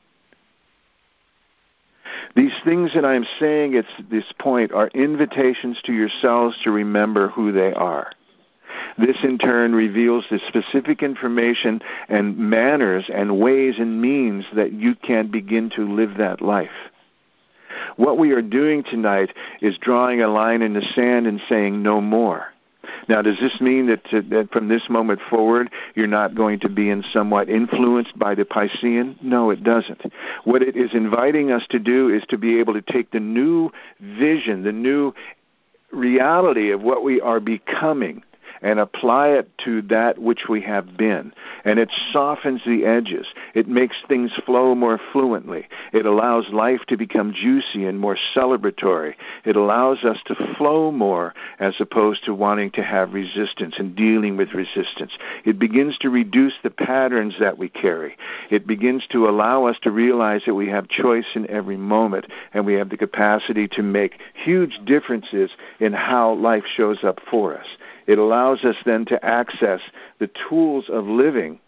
These things that I am saying at this point are invitations to yourselves to remember who they are. This, in turn, reveals the specific information and manners and ways and means that you can begin to live that life. What we are doing tonight is drawing a line in the sand and saying no more. Now, does this mean that, to, that from this moment forward, you're not going to be in somewhat influenced by the Piscean? No, it doesn't. What it is inviting us to do is to be able to take the new vision, the new reality of what we are becoming, and apply it to that which we have been. And it softens the edges. It makes things flow more fluently. It allows life to become juicy and more celebratory. It allows us to flow more as opposed to wanting to have resistance and dealing with resistance. It begins to reduce the patterns that we carry. It begins to allow us to realize that we have choice in every moment, and we have the capacity to make huge differences in how life shows up for us. It allows us then to access the tools of living,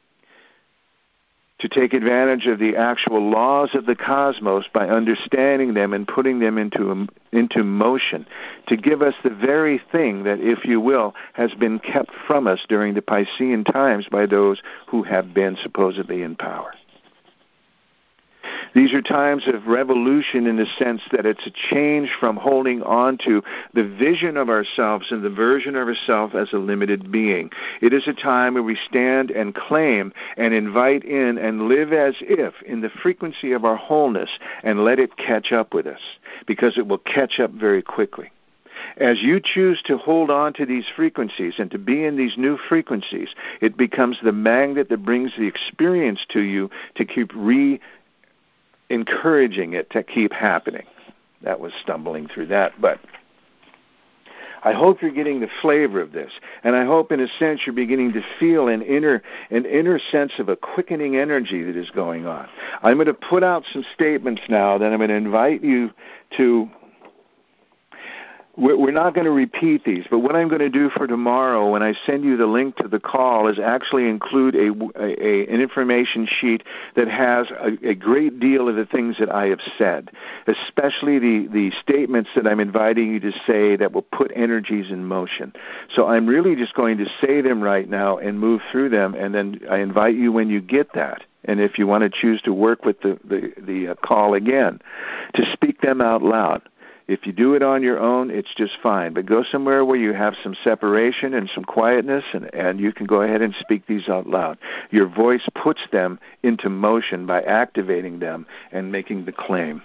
to take advantage of the actual laws of the cosmos by understanding them and putting them into into motion, to give us the very thing that, if you will, has been kept from us during the Piscean times by those who have been supposedly in power. These are times of revolution in the sense that it's a change from holding on to the vision of ourselves and the version of ourselves as a limited being. It is a time where we stand and claim and invite in and live as if in the frequency of our wholeness and let it catch up with us, because it will catch up very quickly. As you choose to hold on to these frequencies and to be in these new frequencies, it becomes the magnet that brings the experience to you to keep re encouraging it to keep happening. That was stumbling through that, but I hope you're getting the flavor of this, and I hope in a sense you're beginning to feel an inner an inner sense of a quickening energy that is going on. I'm going to put out some statements now that I'm going to invite you to. We're not going to repeat these, but what I'm going to do for tomorrow when I send you the link to the call is actually include a, a an information sheet that has a, a great deal of the things that I have said, especially the, the statements that I'm inviting you to say that will put energies in motion. So I'm really just going to say them right now and move through them, and then I invite you when you get that, and if you want to choose to work with the, the, the uh, call again, to speak them out loud. If you do it on your own, it's just fine. But go somewhere where you have some separation and some quietness, and, and you can go ahead and speak these out loud. Your voice puts them into motion by activating them and making the claim.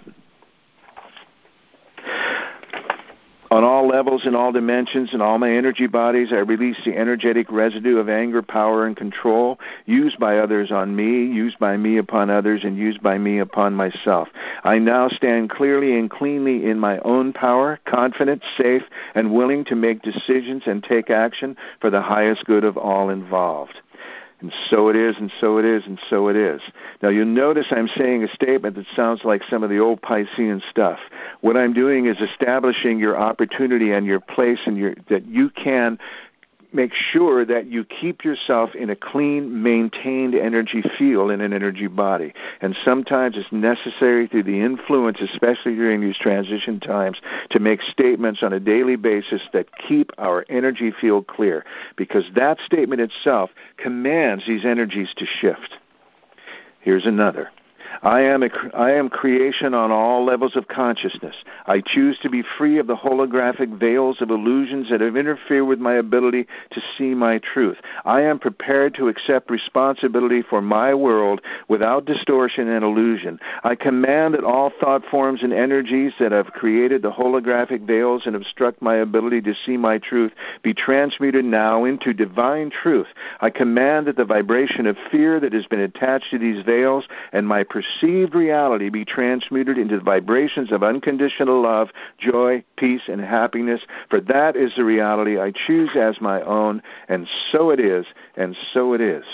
On all levels and all dimensions and all my energy bodies, I release the energetic residue of anger, power, and control used by others on me, used by me upon others, and used by me upon myself. I now stand clearly and cleanly in my own power, confident, safe, and willing to make decisions and take action for the highest good of all involved. And so it is, and so it is, and so it is. Now you'll notice I'm saying a statement that sounds like some of the old Piscean stuff. What I'm doing is establishing your opportunity and your place, and your that you can make sure that you keep yourself in a clean, maintained energy field in an energy body. And sometimes it's necessary through the influence, especially during these transition times, to make statements on a daily basis that keep our energy field clear, because that statement itself commands these energies to shift. Here's another. I am, a, I am creation on all levels of consciousness. I choose to be free of the holographic veils of illusions that have interfered with my ability to see my truth. I am prepared to accept responsibility for my world without distortion and illusion. I command that all thought forms and energies that have created the holographic veils and obstruct my ability to see my truth be transmuted now into divine truth. I command that the vibration of fear that has been attached to these veils and my perceived reality be transmuted into the vibrations of unconditional love, joy, peace, and happiness, for that is the reality I choose as my own, and so it is, and so it is.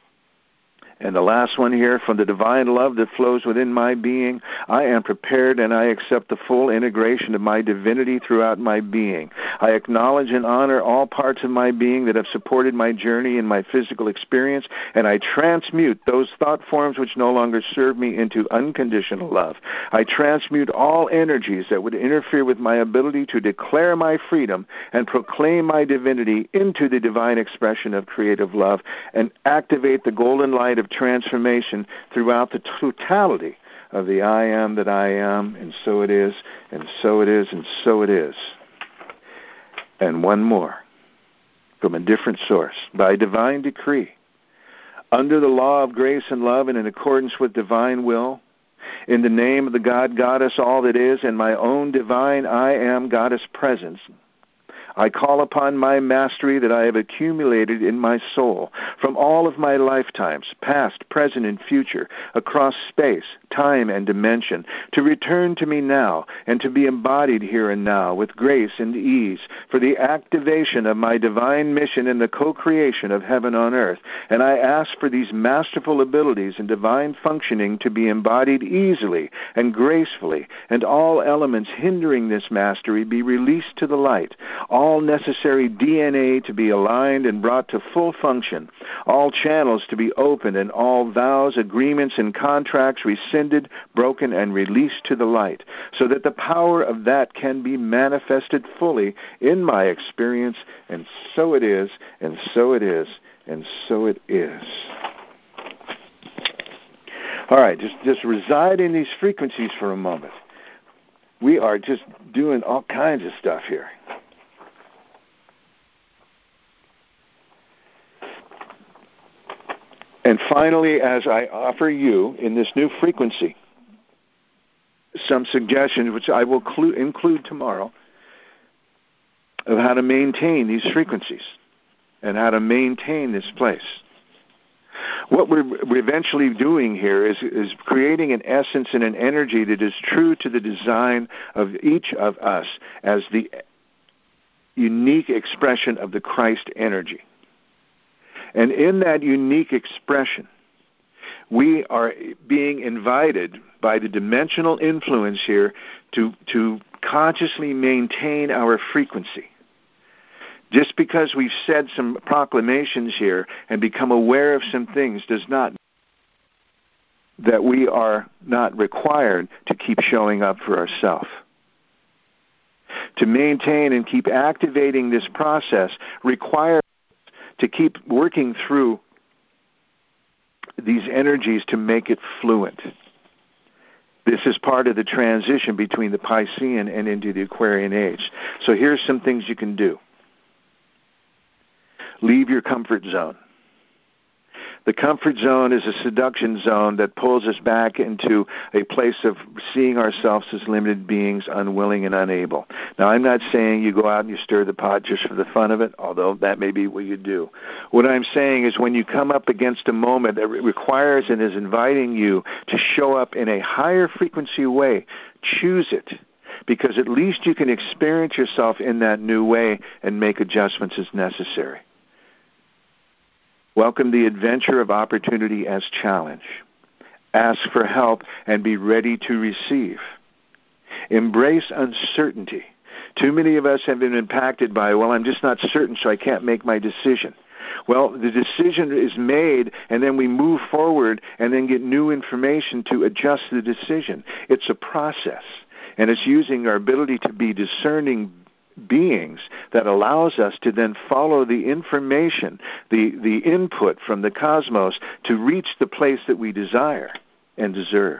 And the last one here, from the divine love that flows within my being, I am prepared and I accept the full integration of my divinity throughout my being. I acknowledge and honor all parts of my being that have supported my journey and my physical experience, and I transmute those thought forms which no longer serve me into unconditional love. I transmute all energies that would interfere with my ability to declare my freedom and proclaim my divinity into the divine expression of creative love, and activate the golden light of transformation throughout the totality of the I am that I am, and so it is, and so it is, and so it is. And one more, from a different source. By divine decree, under the law of grace and love and in accordance with divine will, in the name of the God, Goddess, all that is, and my own divine I am Goddess presence, I call upon my mastery that I have accumulated in my soul from all of my lifetimes, past, present, and future, across space, time, and dimension, to return to me now and to be embodied here and now with grace and ease for the activation of my divine mission in the co-creation of heaven on earth. And I ask for these masterful abilities and divine functioning to be embodied easily and gracefully, and all elements hindering this mastery be released to the light. All All necessary D N A to be aligned and brought to full function, all channels to be opened, and all vows, agreements, and contracts rescinded, broken, and released to the light, so that the power of that can be manifested fully in my experience, and so it is, and so it is, and so it is. All right, just, just reside in these frequencies for a moment. We are just doing all kinds of stuff here. And finally, as I offer you in this new frequency some suggestions, which I will clu- include tomorrow, of how to maintain these frequencies and how to maintain this place. What we're, we're eventually doing here is, is creating an essence and an energy that is true to the design of each of us as the unique expression of the Christ energy. And in that unique expression, we are being invited by the dimensional influence here to, to consciously maintain our frequency. Just because we've said some proclamations here and become aware of some things does not mean that we are not required to keep showing up for ourselves. To maintain and keep activating this process requires to keep working through these energies to make it fluent. This is part of the transition between the Piscean and into the Aquarian age. So here's some things you can do. Leave your comfort zone. The comfort zone is a seduction zone that pulls us back into a place of seeing ourselves as limited beings, unwilling and unable. Now, I'm not saying you go out and you stir the pot just for the fun of it, although that may be what you do. What I'm saying is when you come up against a moment that requires and is inviting you to show up in a higher frequency way, choose it. Because at least you can experience yourself in that new way and make adjustments as necessary. Welcome the adventure of opportunity as challenge. Ask for help and be ready to receive. Embrace uncertainty. Too many of us have been impacted by, well, I'm just not certain, so I can't make my decision. Well, the decision is made, and then we move forward and then get new information to adjust the decision. It's a process, and it's using our ability to be discerning beings that allows us to then follow the information, the, the input from the cosmos to reach the place that we desire and deserve.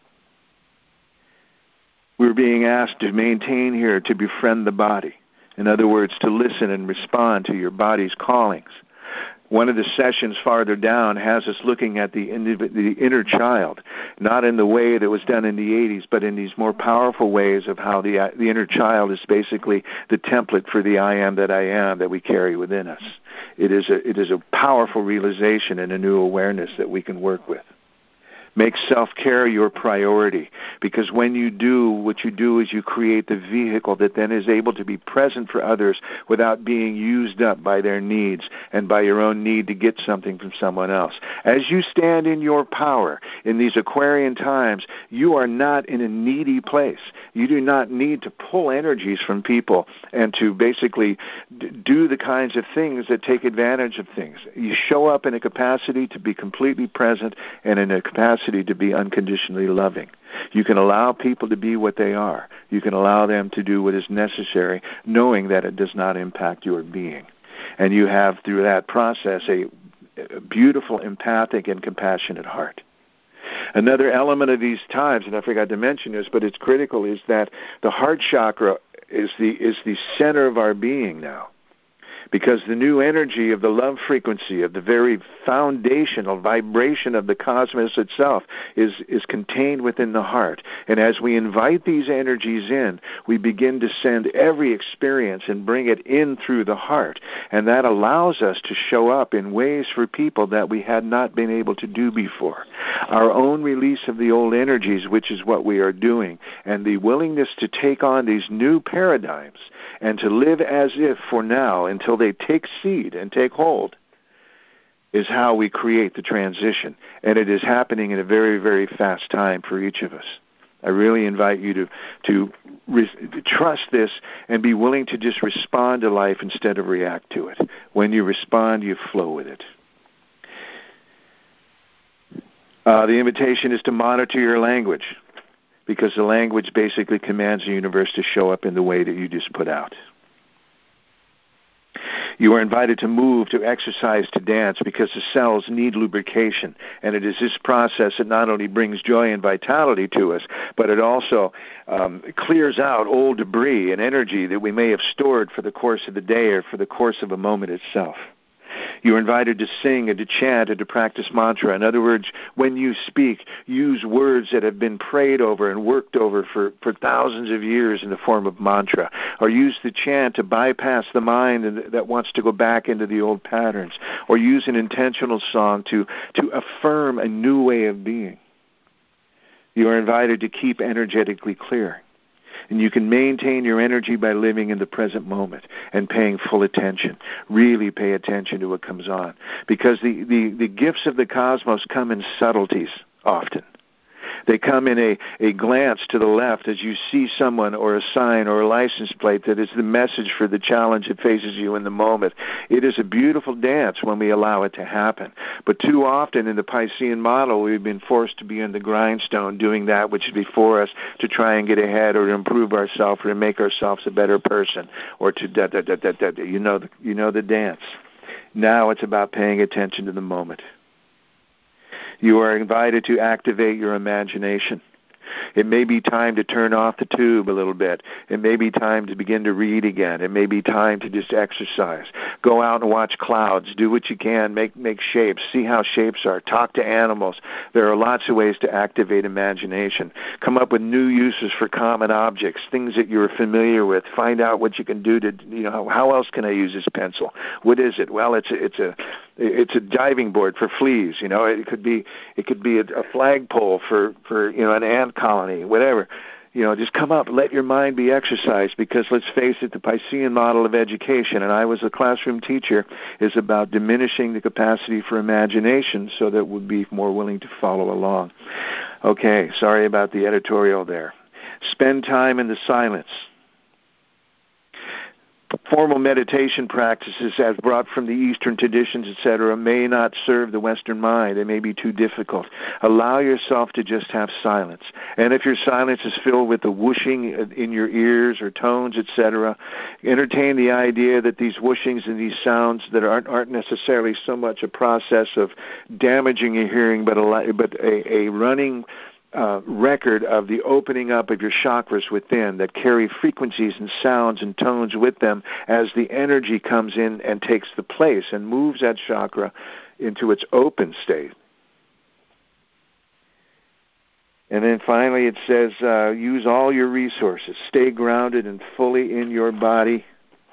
We're being asked to maintain here, to befriend the body. In other words, to listen and respond to your body's callings. One of the sessions farther down has us looking at the, the inner child, not in the way that was done in the eighties, but in these more powerful ways of how the, the inner child is basically the template for the I am that I am that we carry within us. It is a, it is a powerful realization and a new awareness that we can work with. Make self-care your priority, because when you do, what you do is you create the vehicle that then is able to be present for others without being used up by their needs and by your own need to get something from someone else. As you stand in your power in these Aquarian times, you are not in a needy place. You do not need to pull energies from people and to basically d- do the kinds of things that take advantage of things. You show up in a capacity to be completely present and in a capacity to be unconditionally loving. You can allow people to be what they are. You can allow them to do what is necessary, knowing that it does not impact your being. And you have, through that process, a, a beautiful, empathic, and compassionate heart. Another element of these times, and I forgot to mention this, but it's critical, is that the heart chakra is the is the center of our being now. Because the new energy of the love frequency, of the very foundational vibration of the cosmos itself is, is contained within the heart. And as we invite these energies in, we begin to send every experience and bring it in through the heart. And that allows us to show up in ways for people that we had not been able to do before. Our own release of the old energies, which is what we are doing, and the willingness to take on these new paradigms and to live as if for now until they take seed and take hold, is how we create the transition. And it is happening in a very, very fast time for each of us. I really invite you to, to, re- to trust this and be willing to just respond to life instead of react to it. When you respond, you flow with it. Uh, the invitation is to monitor your language, because the language basically commands the universe to show up in the way that you just put out. You are invited to move, to exercise, to dance, because the cells need lubrication. And it is this process that not only brings joy and vitality to us, but it also um, clears out old debris and energy that we may have stored for the course of the day or for the course of a moment itself. You are invited to sing and to chant and to practice mantra. In other words, when you speak, use words that have been prayed over and worked over for, for thousands of years in the form of mantra. Or use the chant to bypass the mind that wants to go back into the old patterns. Or use an intentional song to, to affirm a new way of being. You are invited to keep energetically clear. And you can maintain your energy by living in the present moment and paying full attention. Really pay attention to what comes on. Because the, the, the gifts of the cosmos come in subtleties often. They come in a, a glance to the left as you see someone or a sign or a license plate that is the message for the challenge that faces you in the moment. It is a beautiful dance when we allow it to happen. But too often in the Piscean model, we've been forced to be in the grindstone doing that which is before us to try and get ahead or to improve ourselves or to make ourselves a better person or to da da da da da. da. You know the, you know the dance. Now it's about paying attention to the moment. You are invited to activate your imagination. It may be time to turn off the tube a little bit. It may be time to begin to read again. It may be time to just exercise. Go out and watch clouds. Do what you can. Make make shapes. See how shapes are. Talk to animals. There are lots of ways to activate imagination. Come up with new uses for common objects, things that you're familiar with. Find out what you can do to, you know, how else can I use this pencil? What is it? Well, it's a, it's a It's a diving board for fleas. You know, it could be it could be a, a flagpole for, for you know an ant colony, whatever. you know, just come up, let your mind be exercised, because let's face it, the Piscean model of education, and I was a classroom teacher, is about diminishing the capacity for imagination so that we'll be more willing to follow along. Okay, sorry about the editorial there. Spend time in the silence. Formal meditation practices, as brought from the Eastern traditions, et cetera, may not serve the Western mind. They may be too difficult. Allow yourself to just have silence. And if your silence is filled with the whooshing in your ears or tones, et cetera, entertain the idea that these whooshings and these sounds that aren't, aren't necessarily so much a process of damaging your hearing, but a, but a, a running Uh, record of the opening up of your chakras within that carry frequencies and sounds and tones with them as the energy comes in and takes the place and moves that chakra into its open state. And then finally it says, uh, use all your resources. Stay grounded and fully in your body.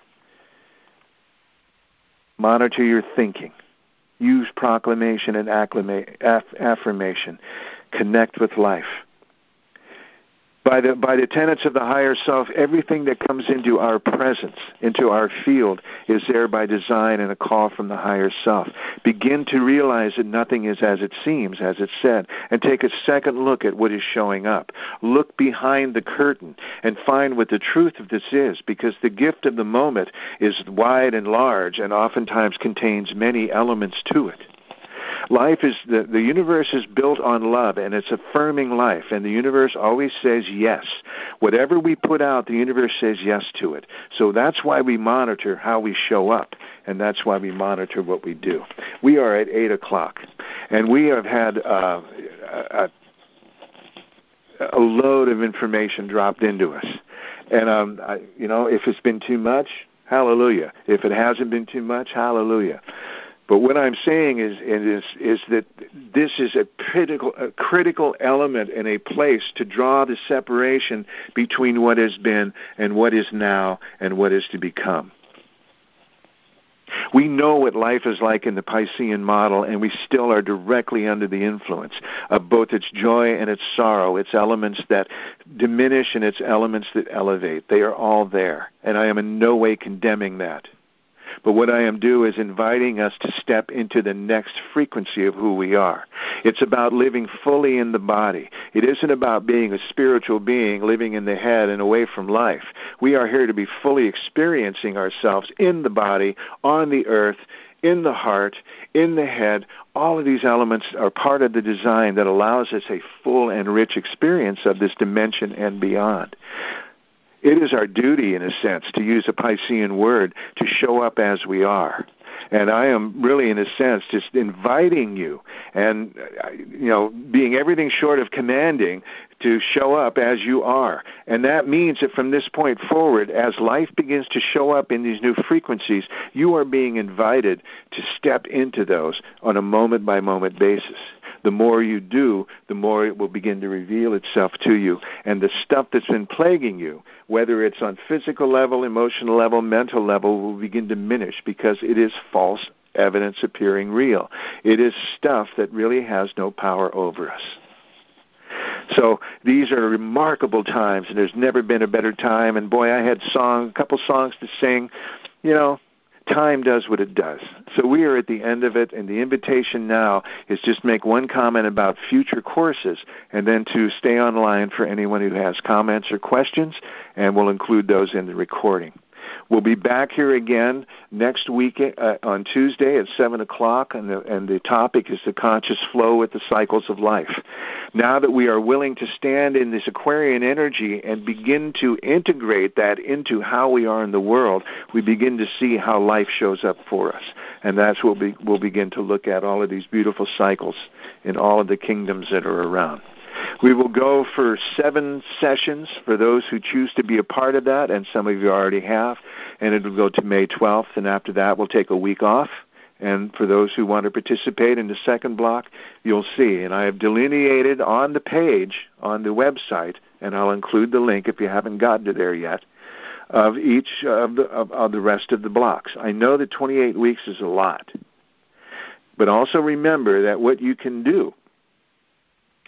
Monitor your thinking. Use proclamation and acclama- aff- affirmation. Connect with life. By the by the tenets of the higher self, everything that comes into our presence, into our field, is there by design and a call from the higher self. Begin to realize that nothing is as it seems, as it's said, and take a second look at what is showing up. Look behind the curtain and find what the truth of this is, because the gift of the moment is wide and large and oftentimes contains many elements to it. Life is, the, the universe is built on love, and it's affirming life, and the universe always says yes. Whatever we put out, the universe says yes to it. So that's why we monitor how we show up, and that's why we monitor what we do. We are at eight o'clock, and we have had uh, a, a load of information dropped into us. And, um, I, you know, if it's been too much, hallelujah. If it hasn't been too much, hallelujah. But what I'm saying is, is, is that this is a critical, a critical element and a place to draw the separation between what has been and what is now and what is to become. We know what life is like in the Piscean model, and we still are directly under the influence of both its joy and its sorrow, its elements that diminish and its elements that elevate. They are all there, and I am in no way condemning that. But what I am doing is inviting us to step into the next frequency of who we are. It's about living fully in the body. It isn't about being a spiritual being living in the head and away from life. We are here to be fully experiencing ourselves in the body, on the earth, in the heart, in the head. All of these elements are part of the design that allows us a full and rich experience of this dimension and beyond. It is our duty, in a sense, to use a Piscean word, to show up as we are. And I am really, in a sense, just inviting you and, you know, being everything short of commanding to show up as you are. And that means that from this point forward, as life begins to show up in these new frequencies, you are being invited to step into those on a moment-by-moment basis. The more you do, the more it will begin to reveal itself to you. And the stuff that's been plaguing you, whether it's on physical level, emotional level, mental level, will begin to diminish, because it is false evidence appearing real. It is stuff that really has no power over us. So these are remarkable times, and there's never been a better time. And boy, I had song, a couple songs to sing. You know, time does what it does. So we are at the end of it, and the invitation now is just make one comment about future courses, and then to stay online for anyone who has comments or questions, and we'll include those in the recording. We'll be back here again next week uh, on Tuesday at seven o'clock, and the, and the topic is the conscious flow with the cycles of life. Now that we are willing to stand in this Aquarian energy and begin to integrate that into how we are in the world, we begin to see how life shows up for us. And that's what we, we'll begin to look at, all of these beautiful cycles in all of the kingdoms that are around. We will go for seven sessions for those who choose to be a part of that, and some of you already have, and it will go to May twelfth, and after that we'll take a week off. And for those who want to participate in the second block, you'll see. And I have delineated on the page, on the website, and I'll include the link if you haven't gotten to there yet, of each of the, of, of the rest of the blocks. I know that twenty-eight weeks is a lot, but also remember that what you can do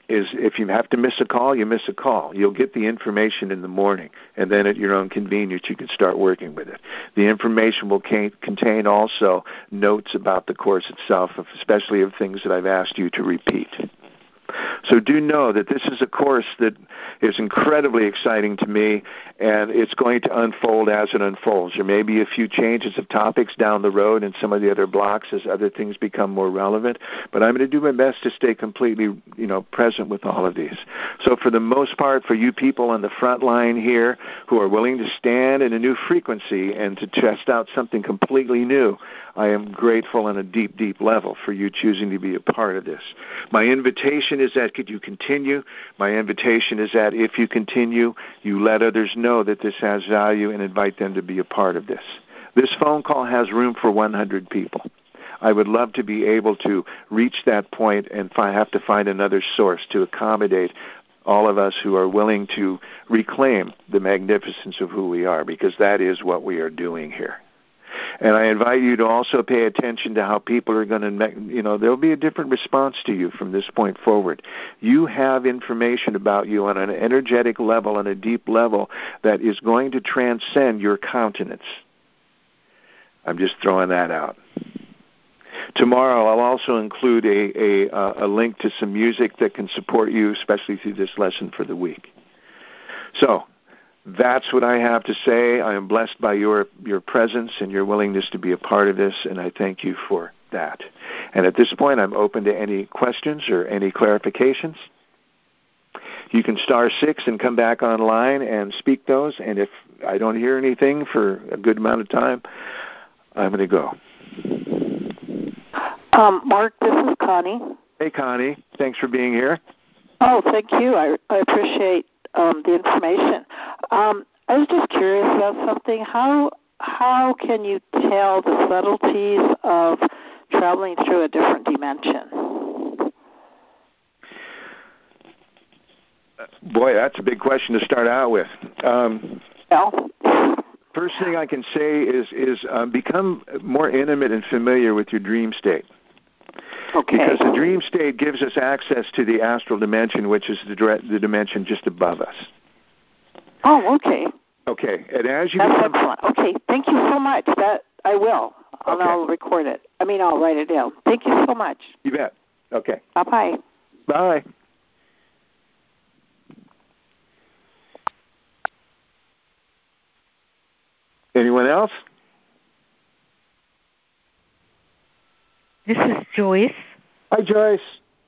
is if you have to miss a call, you miss a call. You'll get the information in the morning, and then at your own convenience, you can start working with it. The information will ca- contain also notes about the course itself, especially of things that I've asked you to repeat. So do know that this is a course that is incredibly exciting to me, and it's going to unfold as it unfolds. There may be a few changes of topics down the road in some of the other blocks as other things become more relevant, but I'm going to do my best to stay completely, you know, present with all of these. So for the most part, for you people on the front line here who are willing to stand in a new frequency and to test out something completely new, I am grateful on a deep, deep level for you choosing to be a part of this. My invitation is that could you continue? My invitation is that if you continue, you let others know that this has value and invite them to be a part of this. This phone call has room for one hundred people. I would love to be able to reach that point and fi- have to find another source to accommodate all of us who are willing to reclaim the magnificence of who we are, because that is what we are doing here. And I invite you to also pay attention to how people are going to, you know, there'll be a different response to you from this point forward. You have information about you on an energetic level, on a deep level, that is going to transcend your countenance. I'm just throwing that out. Tomorrow I'll also include a, a, a link to some music that can support you, especially through this lesson for the week. So, that's what I have to say. I am blessed by your, your presence and your willingness to be a part of this, and I thank you for that. And at this point, I'm open to any questions or any clarifications. You can star six and come back online and speak those, and if I don't hear anything for a good amount of time, I'm going to go. Um, Mark, this is Connie. Hey, Connie. Thanks for being here. Oh, thank you. I, I appreciate Um, the information. Um, I was just curious about something. How how can you tell the subtleties of traveling through a different dimension? Boy, that's a big question to start out with. Um, well, first thing I can say is is uh, become more intimate and familiar with your dream state. Okay. Because the dream state gives us access to the astral dimension, which is the, dire- the dimension just above us. Oh, okay. Okay, and as you That's become... excellent. Okay, thank you so much. That I will. Okay. I'll record it. I mean, I'll write it down. Thank you so much. You bet. Okay. Bye-bye. Bye. Anyone else? This is Joyce. Hi, Joyce.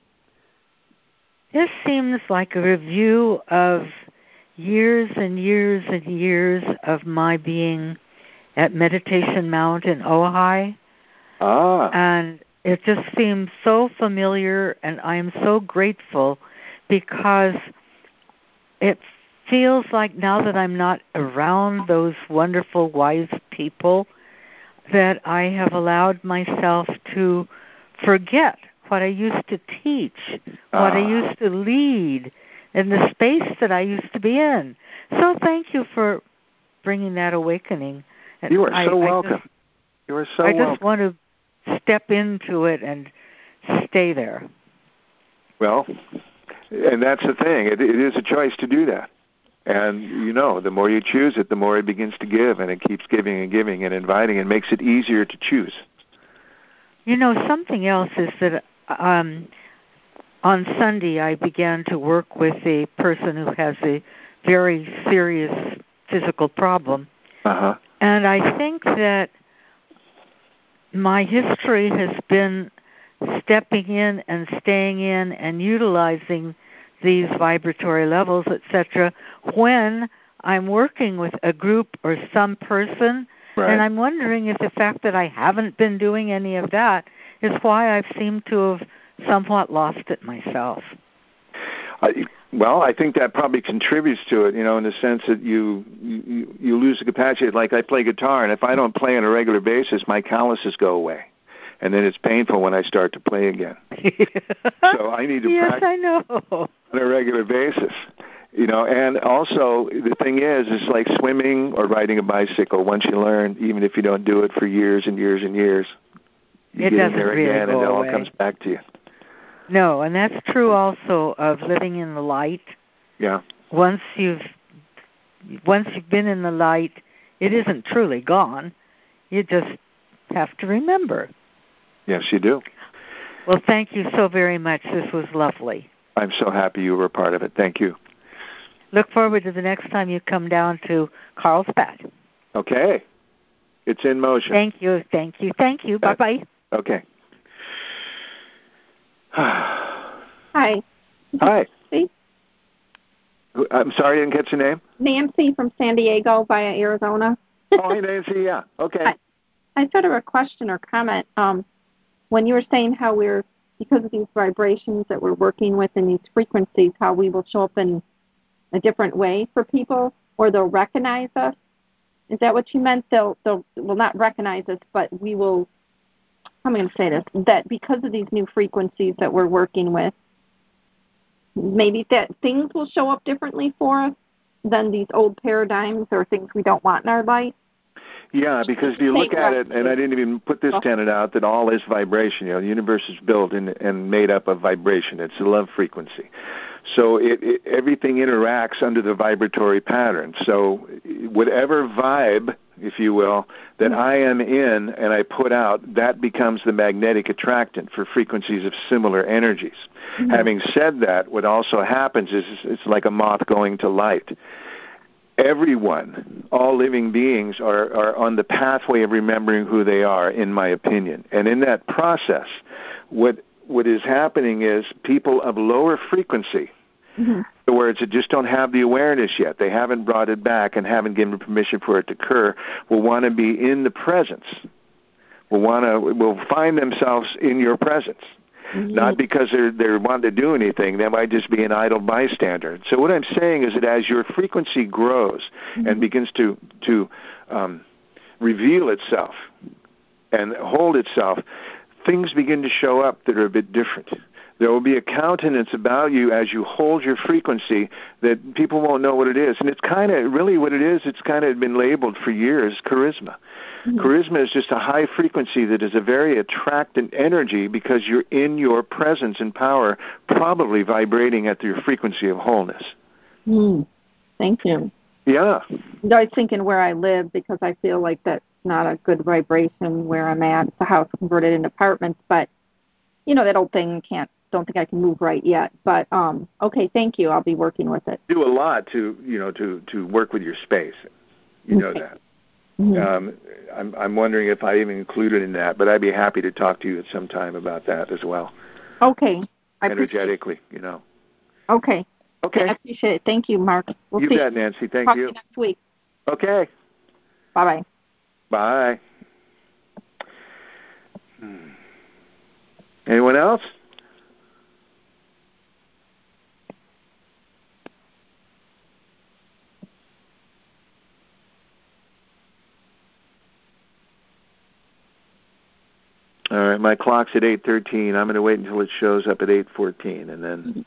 This seems like a review of years and years and years of my being at Meditation Mount in Ojai. Ah. And it just seems so familiar, and I am so grateful because it feels like now that I'm not around those wonderful, wise people, that I have allowed myself to forget what I used to teach, what ah. I used to lead, and the space that I used to be in. So thank you for bringing that awakening. You are I, so I welcome. Just, you are so I welcome. I just want to step into it and stay there. Well, and that's the thing. It, it is a choice to do that. And, you know, the more you choose it, the more it begins to give, and it keeps giving and giving and inviting and makes it easier to choose. You know, something else is that um, on Sunday I began to work with a person who has a very serious physical problem. Uh-huh. And I think that my history has been stepping in and staying in and utilizing these vibratory levels, et cetera, when I'm working with a group or some person. Right. And I'm wondering if the fact that I haven't been doing any of that is why I've seemed to have somewhat lost it myself. Uh, well, I think that probably contributes to it, you know, in the sense that you, you you lose the capacity. Like I play guitar, and if I don't play on a regular basis, my calluses go away. And then it's painful when I start to play again. So I need to yes, practice I know. on a regular basis. You know, and also the thing is, it's like swimming or riding a bicycle. Once you learn, even if you don't do it for years and years and years, you it get in doesn't there really again, go and it all away. comes back to you. No, and that's true also of living in the light. Yeah. Once you've once you've been in the light, it isn't truly gone. You just have to remember. Yes, you do. Well, thank you so very much. This was lovely. I'm so happy you were a part of it. Thank you. Look forward to the next time you come down to Carlsbad. Okay. It's in motion. Thank you. Thank you. Thank you. Bye-bye. Okay. Hi. Hi. Nancy? I'm sorry, I didn't catch your name. Nancy from San Diego via Arizona. Oh, hey, Nancy. Yeah. Okay. I, I sort of a question or comment. Um, when you were saying how we're, because of these vibrations that we're working with and these frequencies, how we will show up in a different way for people, or they'll recognize us. Is that what you meant? They'll, they'll will not recognize us, but we will, how am I going to say this? That because of these new frequencies that we're working with, maybe that things will show up differently for us than these old paradigms or things we don't want in our life. Yeah, because if you look at it, and I didn't even put this tenet out, that all is vibration. You know, the universe is built in, and made up of vibration. It's a love frequency. So it, it, everything interacts under the vibratory pattern. So whatever vibe, if you will, that mm-hmm. I am in and I put out, that becomes the magnetic attractant for frequencies of similar energies. Mm-hmm. Having said that, what also happens is it's like a moth going to light. Everyone, all living beings are, are on the pathway of remembering who they are, in my opinion. And in that process, what what is happening is people of lower frequency, mm-hmm. in other words, that just don't have the awareness yet, they haven't brought it back and haven't given permission for it to occur, will want to be in the presence, will want to will find themselves in your presence. Mm-hmm. Not because they're they're wanting to do anything. They might just be an idle bystander. So what I'm saying is that as your frequency grows mm-hmm. and begins to to um, reveal itself and hold itself, things begin to show up that are a bit different. There will be a countenance about you as you hold your frequency that people won't know what it is. And it's kind of, really what it is, it's kind of been labeled for years, charisma. Mm-hmm. Charisma is just a high frequency that is a very attractant energy because you're in your presence and power, probably vibrating at your frequency of wholeness. Mm. Thank you. Yeah. I was thinking where I live because I feel like that's not a good vibration where I'm at. It's a house converted into apartments, but, you know, that old thing can't, don't think I can move right yet. But, um, okay, thank you. I'll be working with it. Do a lot to, you know, to, to work with your space. You know okay. that. Mm-hmm. Um, I'm, I'm wondering if I even included in that, but I'd be happy to talk to you at some time about that as well. Okay. I Energetically, you know. Okay. Okay. I appreciate it. Thank you, Mark. We'll you see bet, Nancy. Thank talk you. To you next week. Okay. Bye-bye. Bye. Hmm. Anyone else? All right, my clock's at eight thirteen. I'm going to wait until it shows up at eight fourteen, and then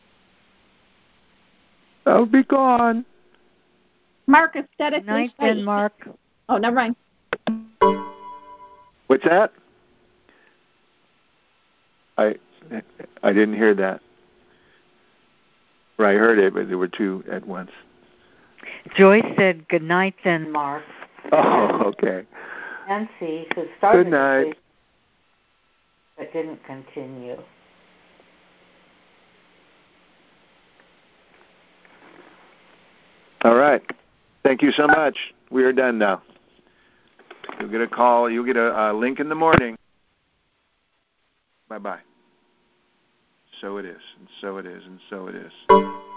I'll be gone. Mark, aesthetic. Night then, Mark. Oh, never mind. What's that? I I didn't hear that. Or I heard it, but there were two at once. Joyce said, good night then, Mark. Oh, okay. Nancy, who started good night. It, but didn't continue. All right. Thank you so much. We are done now. You'll get a call. You'll get a, a link in the morning. Bye-bye. So it is, and so it is, and so it is.